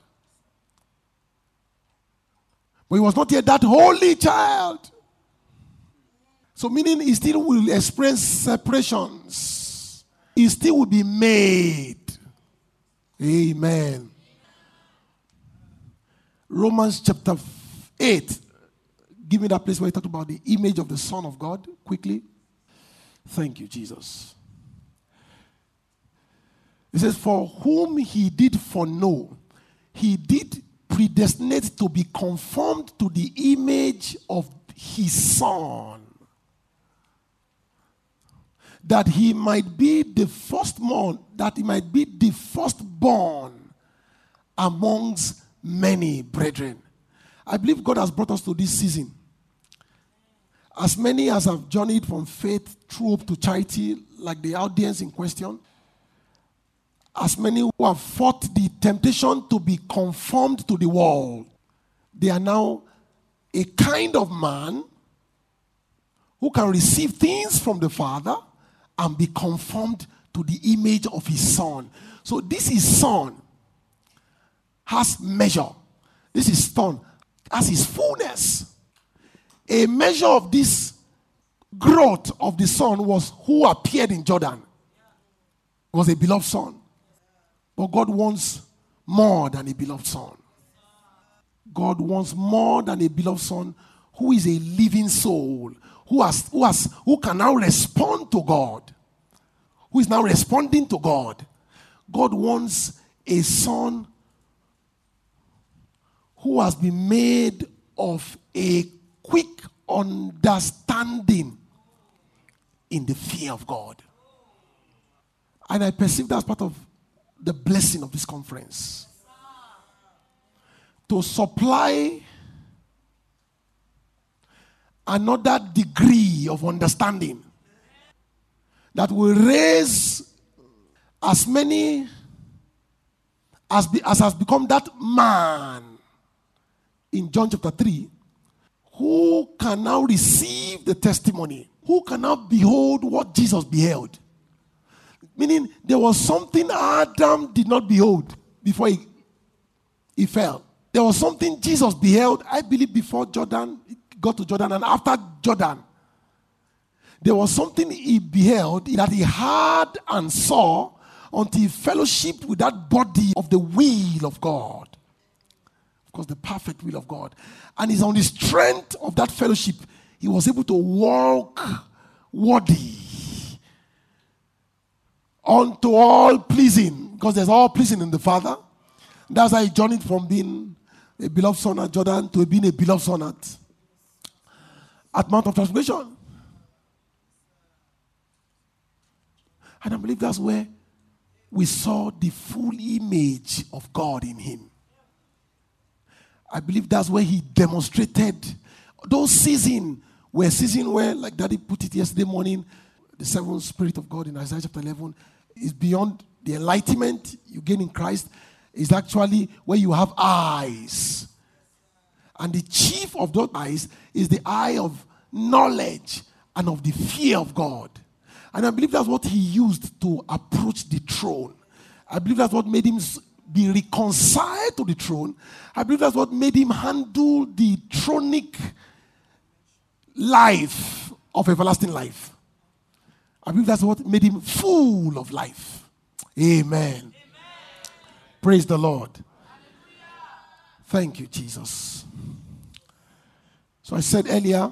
But he was not yet that holy child. So meaning he still will experience separations. He still will be made. Amen. Romans chapter eight. Give me that place where he talked about the image of the Son of God. Quickly. Thank you, Jesus. It says, for whom he did foreknow, he did predestinate to be conformed to the image of his Son, that he might be the firstborn, that he might be the firstborn amongst many brethren. I believe God has brought us to this season. As many as have journeyed from faith through hope to charity, like the audience in question, as many who have fought the temptation to be conformed to the world, they are now a kind of man who can receive things from the Father and be conformed to the image of his Son. So this is Son has measure. This is Son has his fullness. A measure of this growth of the Son was who appeared in Jordan. It was a beloved Son. But God wants more than a beloved Son. God wants more than a beloved Son who is a living soul, who has, who has, who can now respond to God, who is now responding to God. God wants a Son who has been made of a quick understanding in the fear of God. And I perceive that's part of the blessing of this conference. To supply another degree of understanding that will raise as many as, be, as has become that man in John chapter three, who can now receive the testimony, who can now behold what Jesus beheld. Meaning there was something Adam did not behold before he, he fell. There was something Jesus beheld, I believe, before Jordan, got to Jordan, and after Jordan. There was something he beheld that he heard and saw until he fellowshiped with that body of the will of God. Of course, the perfect will of God. And it's on the strength of that fellowship, he was able to walk worthy unto all pleasing, because there's all pleasing in the Father. That's how he journeyed from being a beloved son at Jordan to being a beloved son at, at Mount of Transformation. And I believe that's where we saw the full image of God in him. I believe that's where he demonstrated those seasons were seasons where, like Daddy put it yesterday morning, the seventh Spirit of God in Isaiah chapter eleven is beyond the enlightenment you gain in Christ. Is actually where you have eyes. And the chief of those eyes is the eye of knowledge and of the fear of God. And I believe that's what he used to approach the throne. I believe that's what made him be reconciled to the throne. I believe that's what made him handle the thronic life of everlasting life. I believe that's what made him full of life. Amen. Praise the Lord. Thank you, Jesus. So I said earlier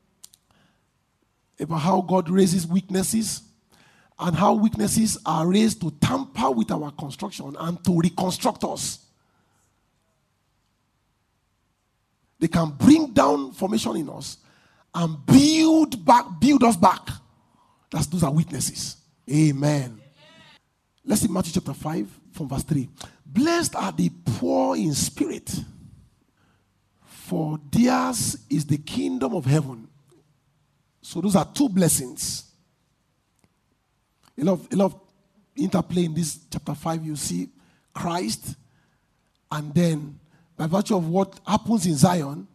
about how God raises weaknesses and how weaknesses are raised to tamper with our construction and to reconstruct us. They can bring down formation in us and build back, build us back. That's, those are weaknesses. Amen. Let's see Matthew chapter five from verse three. Blessed are the poor in spirit, for theirs is the kingdom of heaven. So those are two blessings. A lot of, a lot of interplay in this chapter five. You see Christ, and then by virtue of what happens in Zion,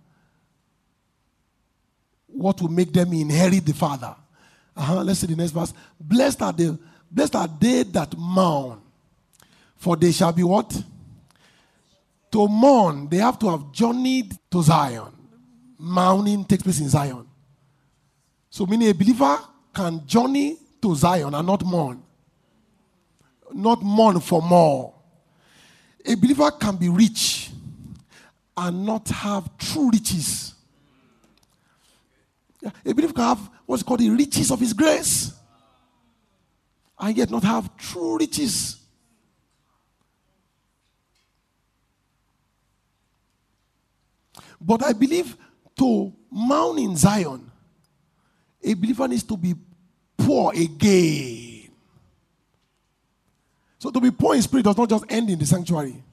what will make them inherit the Father. Uh-huh. Let's see the next verse. Blessed are the blessed are they that mourn, for they shall be what? To mourn, they have to have journeyed to Zion. Mourning takes place in Zion. So meaning a believer can journey to Zion and not mourn. Not mourn for more. A believer can be rich and not have true riches. A believer can have what's called the riches of his grace and yet not have true riches. But I believe to mourn in Zion, a believer needs to be poor poor again. So to be poor in spirit does not just end in the sanctuary.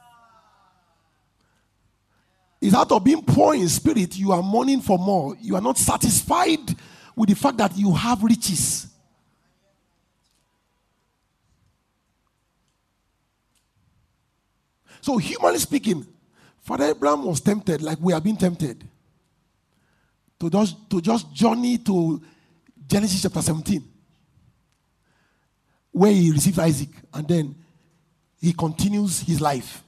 It's out of being poor in spirit, you are mourning for more. You are not satisfied with the fact that you have riches. So humanly speaking, Father Abraham was tempted like we have been tempted. To just, to just journey to Genesis chapter seventeen. Where he received Isaac and then he continues his life.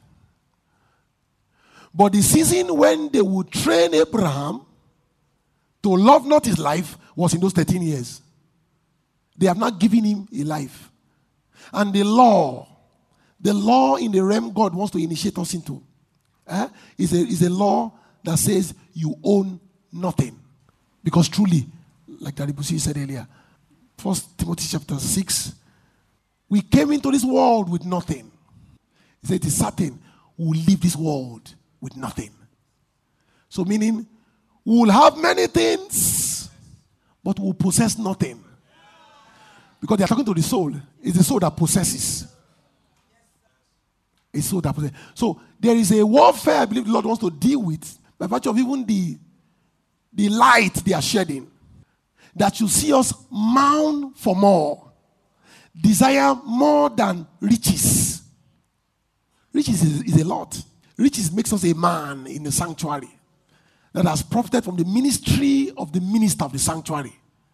But the season when they would train Abraham to love not his life was in those thirteen years. They have not given him a life. And the law, the law in the realm God wants to initiate us into, eh, is, a, is a law that says you own nothing. Because truly, like Daddy Busi said earlier, First Timothy chapter six, we came into this world with nothing. He said it is certain we will leave this world with nothing. So meaning, we will have many things, but we will possess nothing. Because they are talking to the soul. It's the soul that possesses. It's soul that possesses. So there is a warfare I believe the Lord wants to deal with by virtue of even the, the light they are shedding. That you see us mount for more. Desire more than riches. Riches is, is a lot. Riches makes us a man in the sanctuary that has profited from the ministry of the minister of the sanctuary.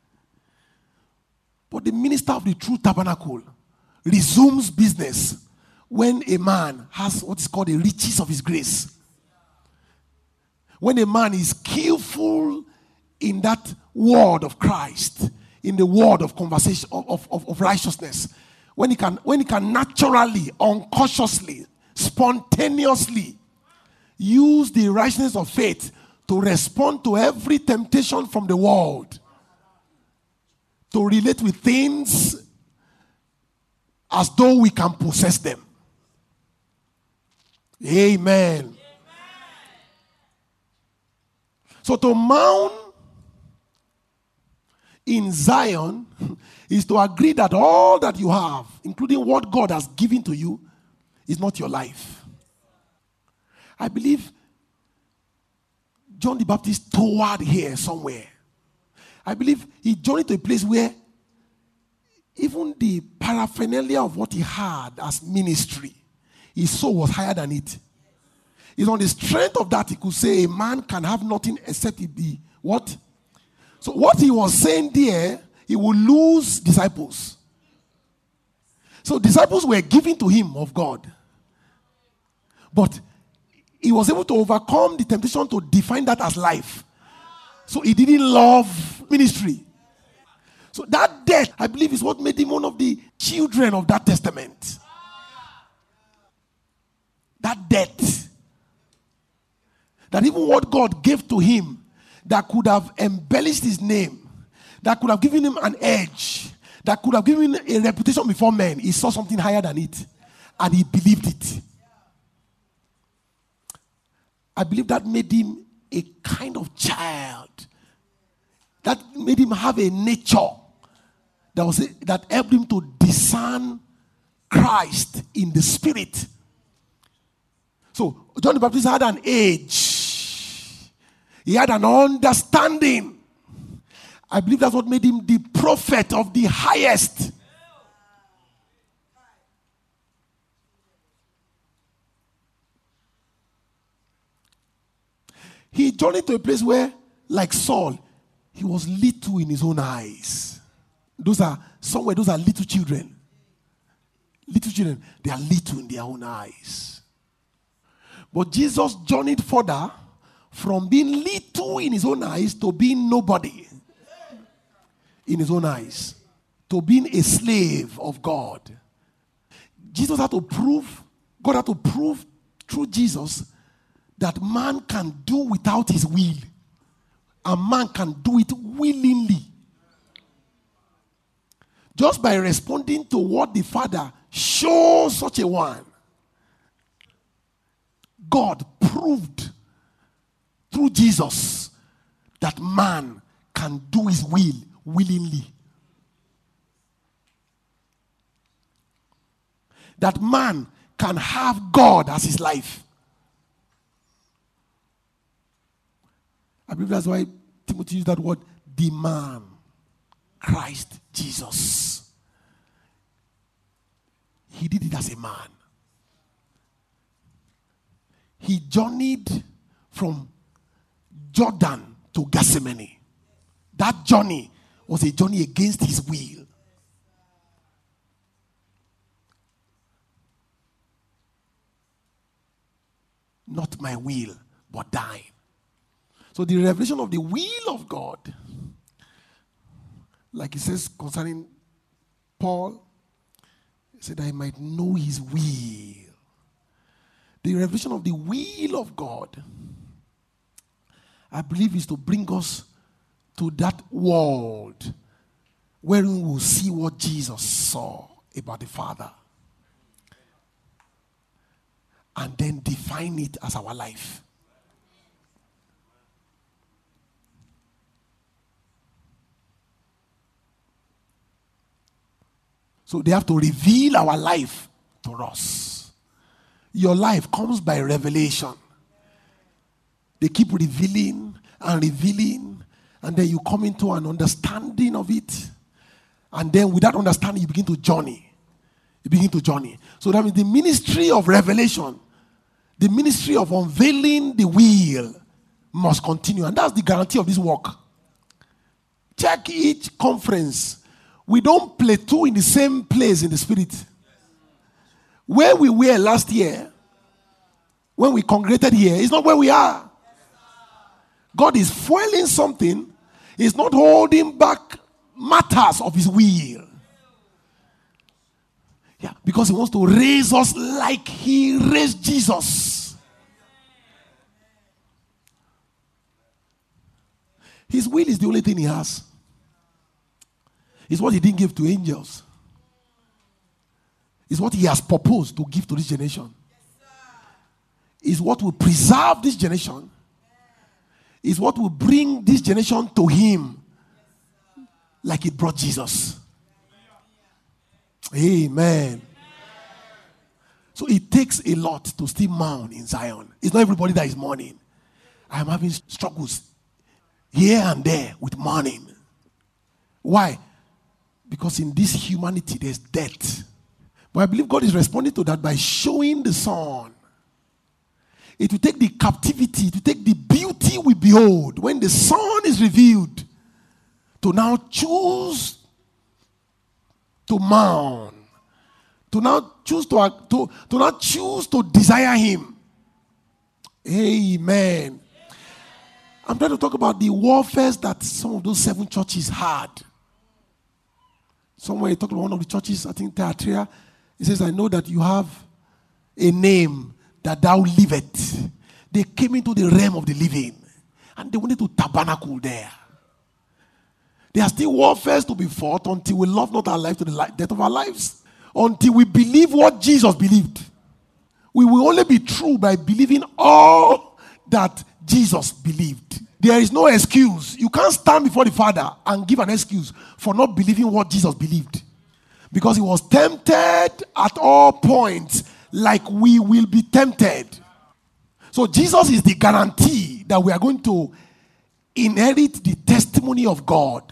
But the minister of the true tabernacle resumes business when a man has what is called the riches of his grace. When a man is skillful in that word of Christ, in the word of conversation, of, of, of righteousness, when he can, when he can naturally, unconsciously, spontaneously use the righteousness of faith to respond to every temptation from the world, to relate with things as though we can possess them. Amen. Amen. So to mount in Zion is to agree that all that you have, including what God has given to you, is not your life. I believe John the Baptist toured here somewhere. I believe he journeyed to a place where even the paraphernalia of what he had as ministry, his soul was higher than it. It's on the strength of that he could say a man can have nothing except it be what? So what he was saying there, he will lose disciples. So disciples were given to him of God. But he was able to overcome the temptation to define that as life. So he didn't love ministry. So that death, I believe, is what made him one of the children of that testament. That death. That even what God gave to him that could have embellished his name, that could have given him an edge, that could have given him a reputation before men, he saw something higher than it. And he believed it. I believe that made him a kind of child. That made him have a nature that was a, that helped him to discern Christ in the spirit. So John the Baptist had an age. He had an understanding. I believe that's what made him the prophet of the highest. He journeyed to a place where, like Saul, he was little in his own eyes. Those are, somewhere, those are little children. Little children, they are little in their own eyes. But Jesus journeyed further from being little in his own eyes to being nobody in his own eyes. To being a slave of God. Jesus had to prove, God had to prove through Jesus that man can do without his will. And man can do it willingly. Just by responding to what the Father shows such a one. God proved through Jesus that man can do his will willingly. that man can have God as his life. I believe that's why Timothy used that word, the man, Christ Jesus. He did it as a man. He journeyed from Jordan to Gethsemane. That journey was a journey against his will. Not my will, but thine. So the revelation of the will of God, like it says concerning Paul, he said, I might know his will. The revelation of the will of God, I believe, is to bring us to that world where we will see what Jesus saw about the Father and then define it as our life. So they have to reveal our life to us. Your life comes by revelation. They keep revealing and revealing, and then you come into an understanding of it. And then with that understanding, you begin to journey. You begin to journey. So that means the ministry of revelation, the ministry of unveiling the will must continue. And that's the guarantee of this work. Check each conference. We don't plateau in the same place in the spirit. Where we were last year, when we congregated here, is not where we are. God is foiling something. He's not holding back matters of his will. Yeah, because he wants to raise us like he raised Jesus. His will is the only thing he has. It's what he didn't give to angels. It's what he has proposed to give to this generation. It's what will preserve this generation. It's what will bring this generation to him like it brought Jesus. Amen. So it takes a lot to still mourn in Zion. It's not everybody that is mourning. I am having struggles here and there with mourning. Why? Because in this humanity there's death. But I believe God is responding to that by showing the Son. It will take the captivity, to take the beauty we behold when the Son is revealed, to now choose to mourn, to now choose to, to, to now choose to desire him. Amen. I'm trying to talk about the warfare that some of those seven churches had. Somewhere he talked about one of the churches, I think Thyatira. He says, I know that you have a name that thou liveth. They came into the realm of the living and they wanted to tabernacle there. There are still warfares to be fought until we love not our life to the life, death of our lives. Until we believe what Jesus believed. We will only be true by believing all that Jesus believed. There is no excuse. You can't stand before the Father and give an excuse for not believing what Jesus believed. Because he was tempted at all points like we will be tempted. So Jesus is the guarantee that we are going to inherit the testimony of God.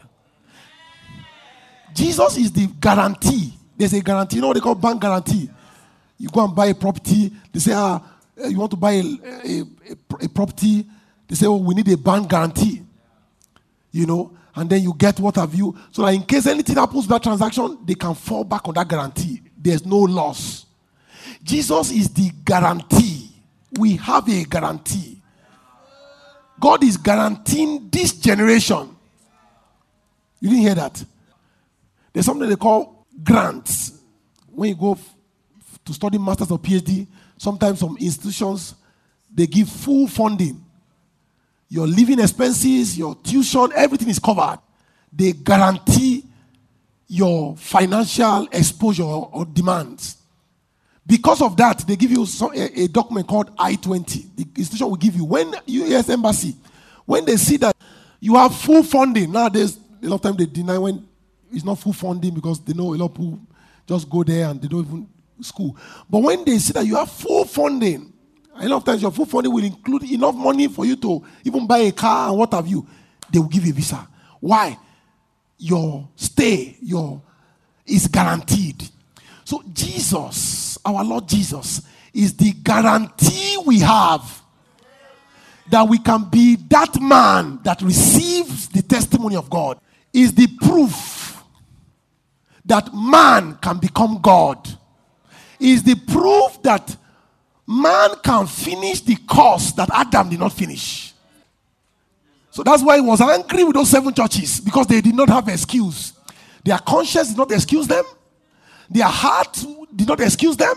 Jesus is the guarantee. There's a guarantee. You know what they call bank guarantee? You go and buy a property. They say, ah, you want to buy a, a, a, a property. They say, oh, we need a bank guarantee. You know, and then you get what have you. So that in case anything happens to that transaction, they can fall back on that guarantee. There's no loss. Jesus is the guarantee. We have a guarantee. God is guaranteeing this generation. You didn't hear that? There's something they call grants. When you go f- to study masters or PhD, sometimes some institutions, they give full funding. Your living expenses, your tuition, everything is covered. They guarantee your financial exposure or demands. Because of that, they give you some, a, a document called I twenty. The institution will give you. When U S Embassy, when they see that you have full funding, nowadays, a lot of time they deny when it's not full funding because they know a lot of people just go there and they don't even school. But when they see that you have full funding, a lot of times your full funding will include enough money for you to even buy a car and what have you, they will give you a visa. Why? Your stay, your is guaranteed. So Jesus, our Lord Jesus, is the guarantee we have that we can be that man that receives the testimony of God. Is the proof that man can become God. Is the proof that man can finish the course that Adam did not finish. So that's why he was angry with those seven churches, because they did not have excuse. Their conscience did not excuse them. Their heart did not excuse them.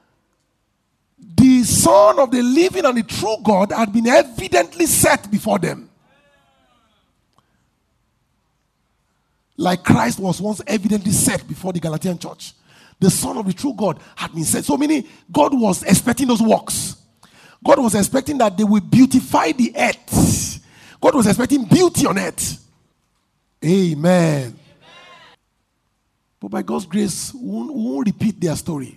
The Son of the living and the true God had been evidently set before them. Like Christ was once evidently set before the Galatian church. The Son of the true God had been set. So meaning God was expecting those works. God was expecting that they will beautify the earth. God was expecting beauty on earth. Amen. Amen. But by God's grace, we won't, we won't repeat their story.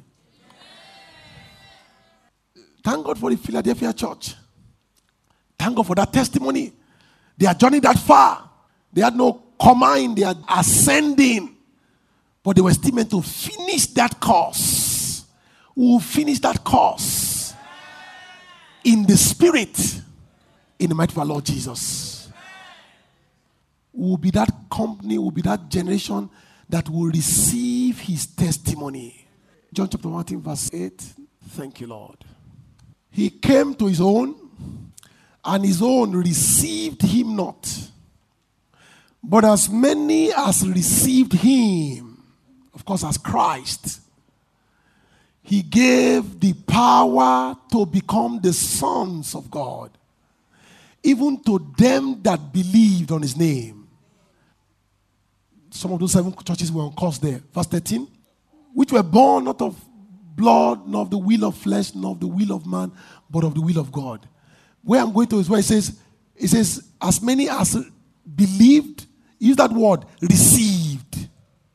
Thank God for the Philadelphia church. Thank God for that testimony. They had journeyed that far. They had no comma in their ascending. But they were still meant to finish that course. We will finish that course in the spirit, in the might of our Lord Jesus. We will be that company, we will be that generation that will receive his testimony. John chapter one, verse eight. Thank you, Lord. He came to his own, and his own received him not. But as many as received him, of course, as Christ, he gave the power to become the sons of God, even to them that believed on his name. Some of those seven churches were on course there. Verse thirteen. Which were born not of blood, nor of the will of flesh, nor of the will of man, but of the will of God. Where I'm going to is where it says, it says, as many as believed, use that word, received.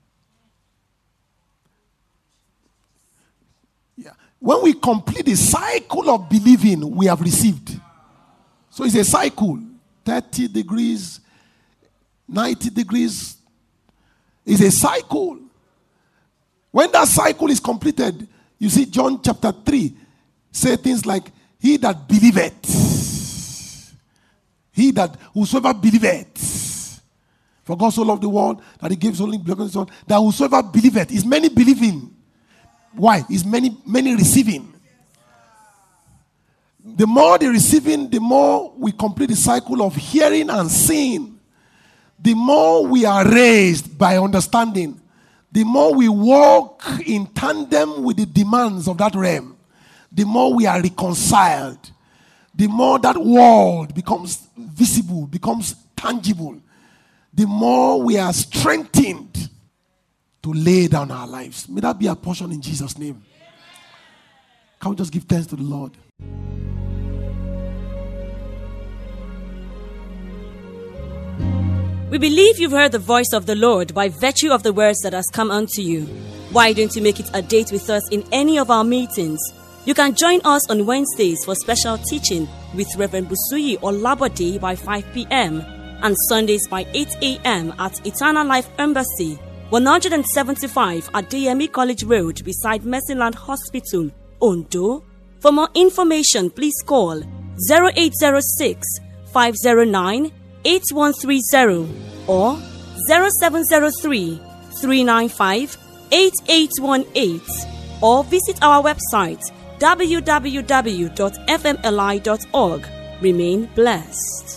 Yeah. When we complete the cycle of believing, we have received. So it's a cycle. thirty degrees, ninety degrees. It's a cycle. When that cycle is completed, you see John chapter three say things like, he that believeth, he that whosoever believeth, for God so loved the world that he gave his only begotten Son, that whosoever believeth, is many believing. Why? Is many many receiving. The more they receiving, the more we complete the cycle of hearing and seeing. The more we are raised by understanding, the more we walk in tandem with the demands of that realm, the more we are reconciled, the more that world becomes visible, becomes tangible, the more we are strengthened to lay down our lives. May that be our portion in Jesus' name. Can we just give thanks to the Lord? We believe you've heard the voice of the Lord by virtue of the words that has come unto you. Why don't you make it a date with us in any of our meetings? You can join us on Wednesdays for special teaching with Reverend Busuyi Olabode by five p.m. and Sundays by eight a.m. at Eternal Life Embassy, one seventy-five at Adeyemi College Road beside Mercyland Hospital, Ondo. For more information, please call zero eight zero six, five zero nine, eight one three zero or zero seven zero three, three nine five, eight eight one eight or visit our website w w w dot f m l i dot org. Remain blessed.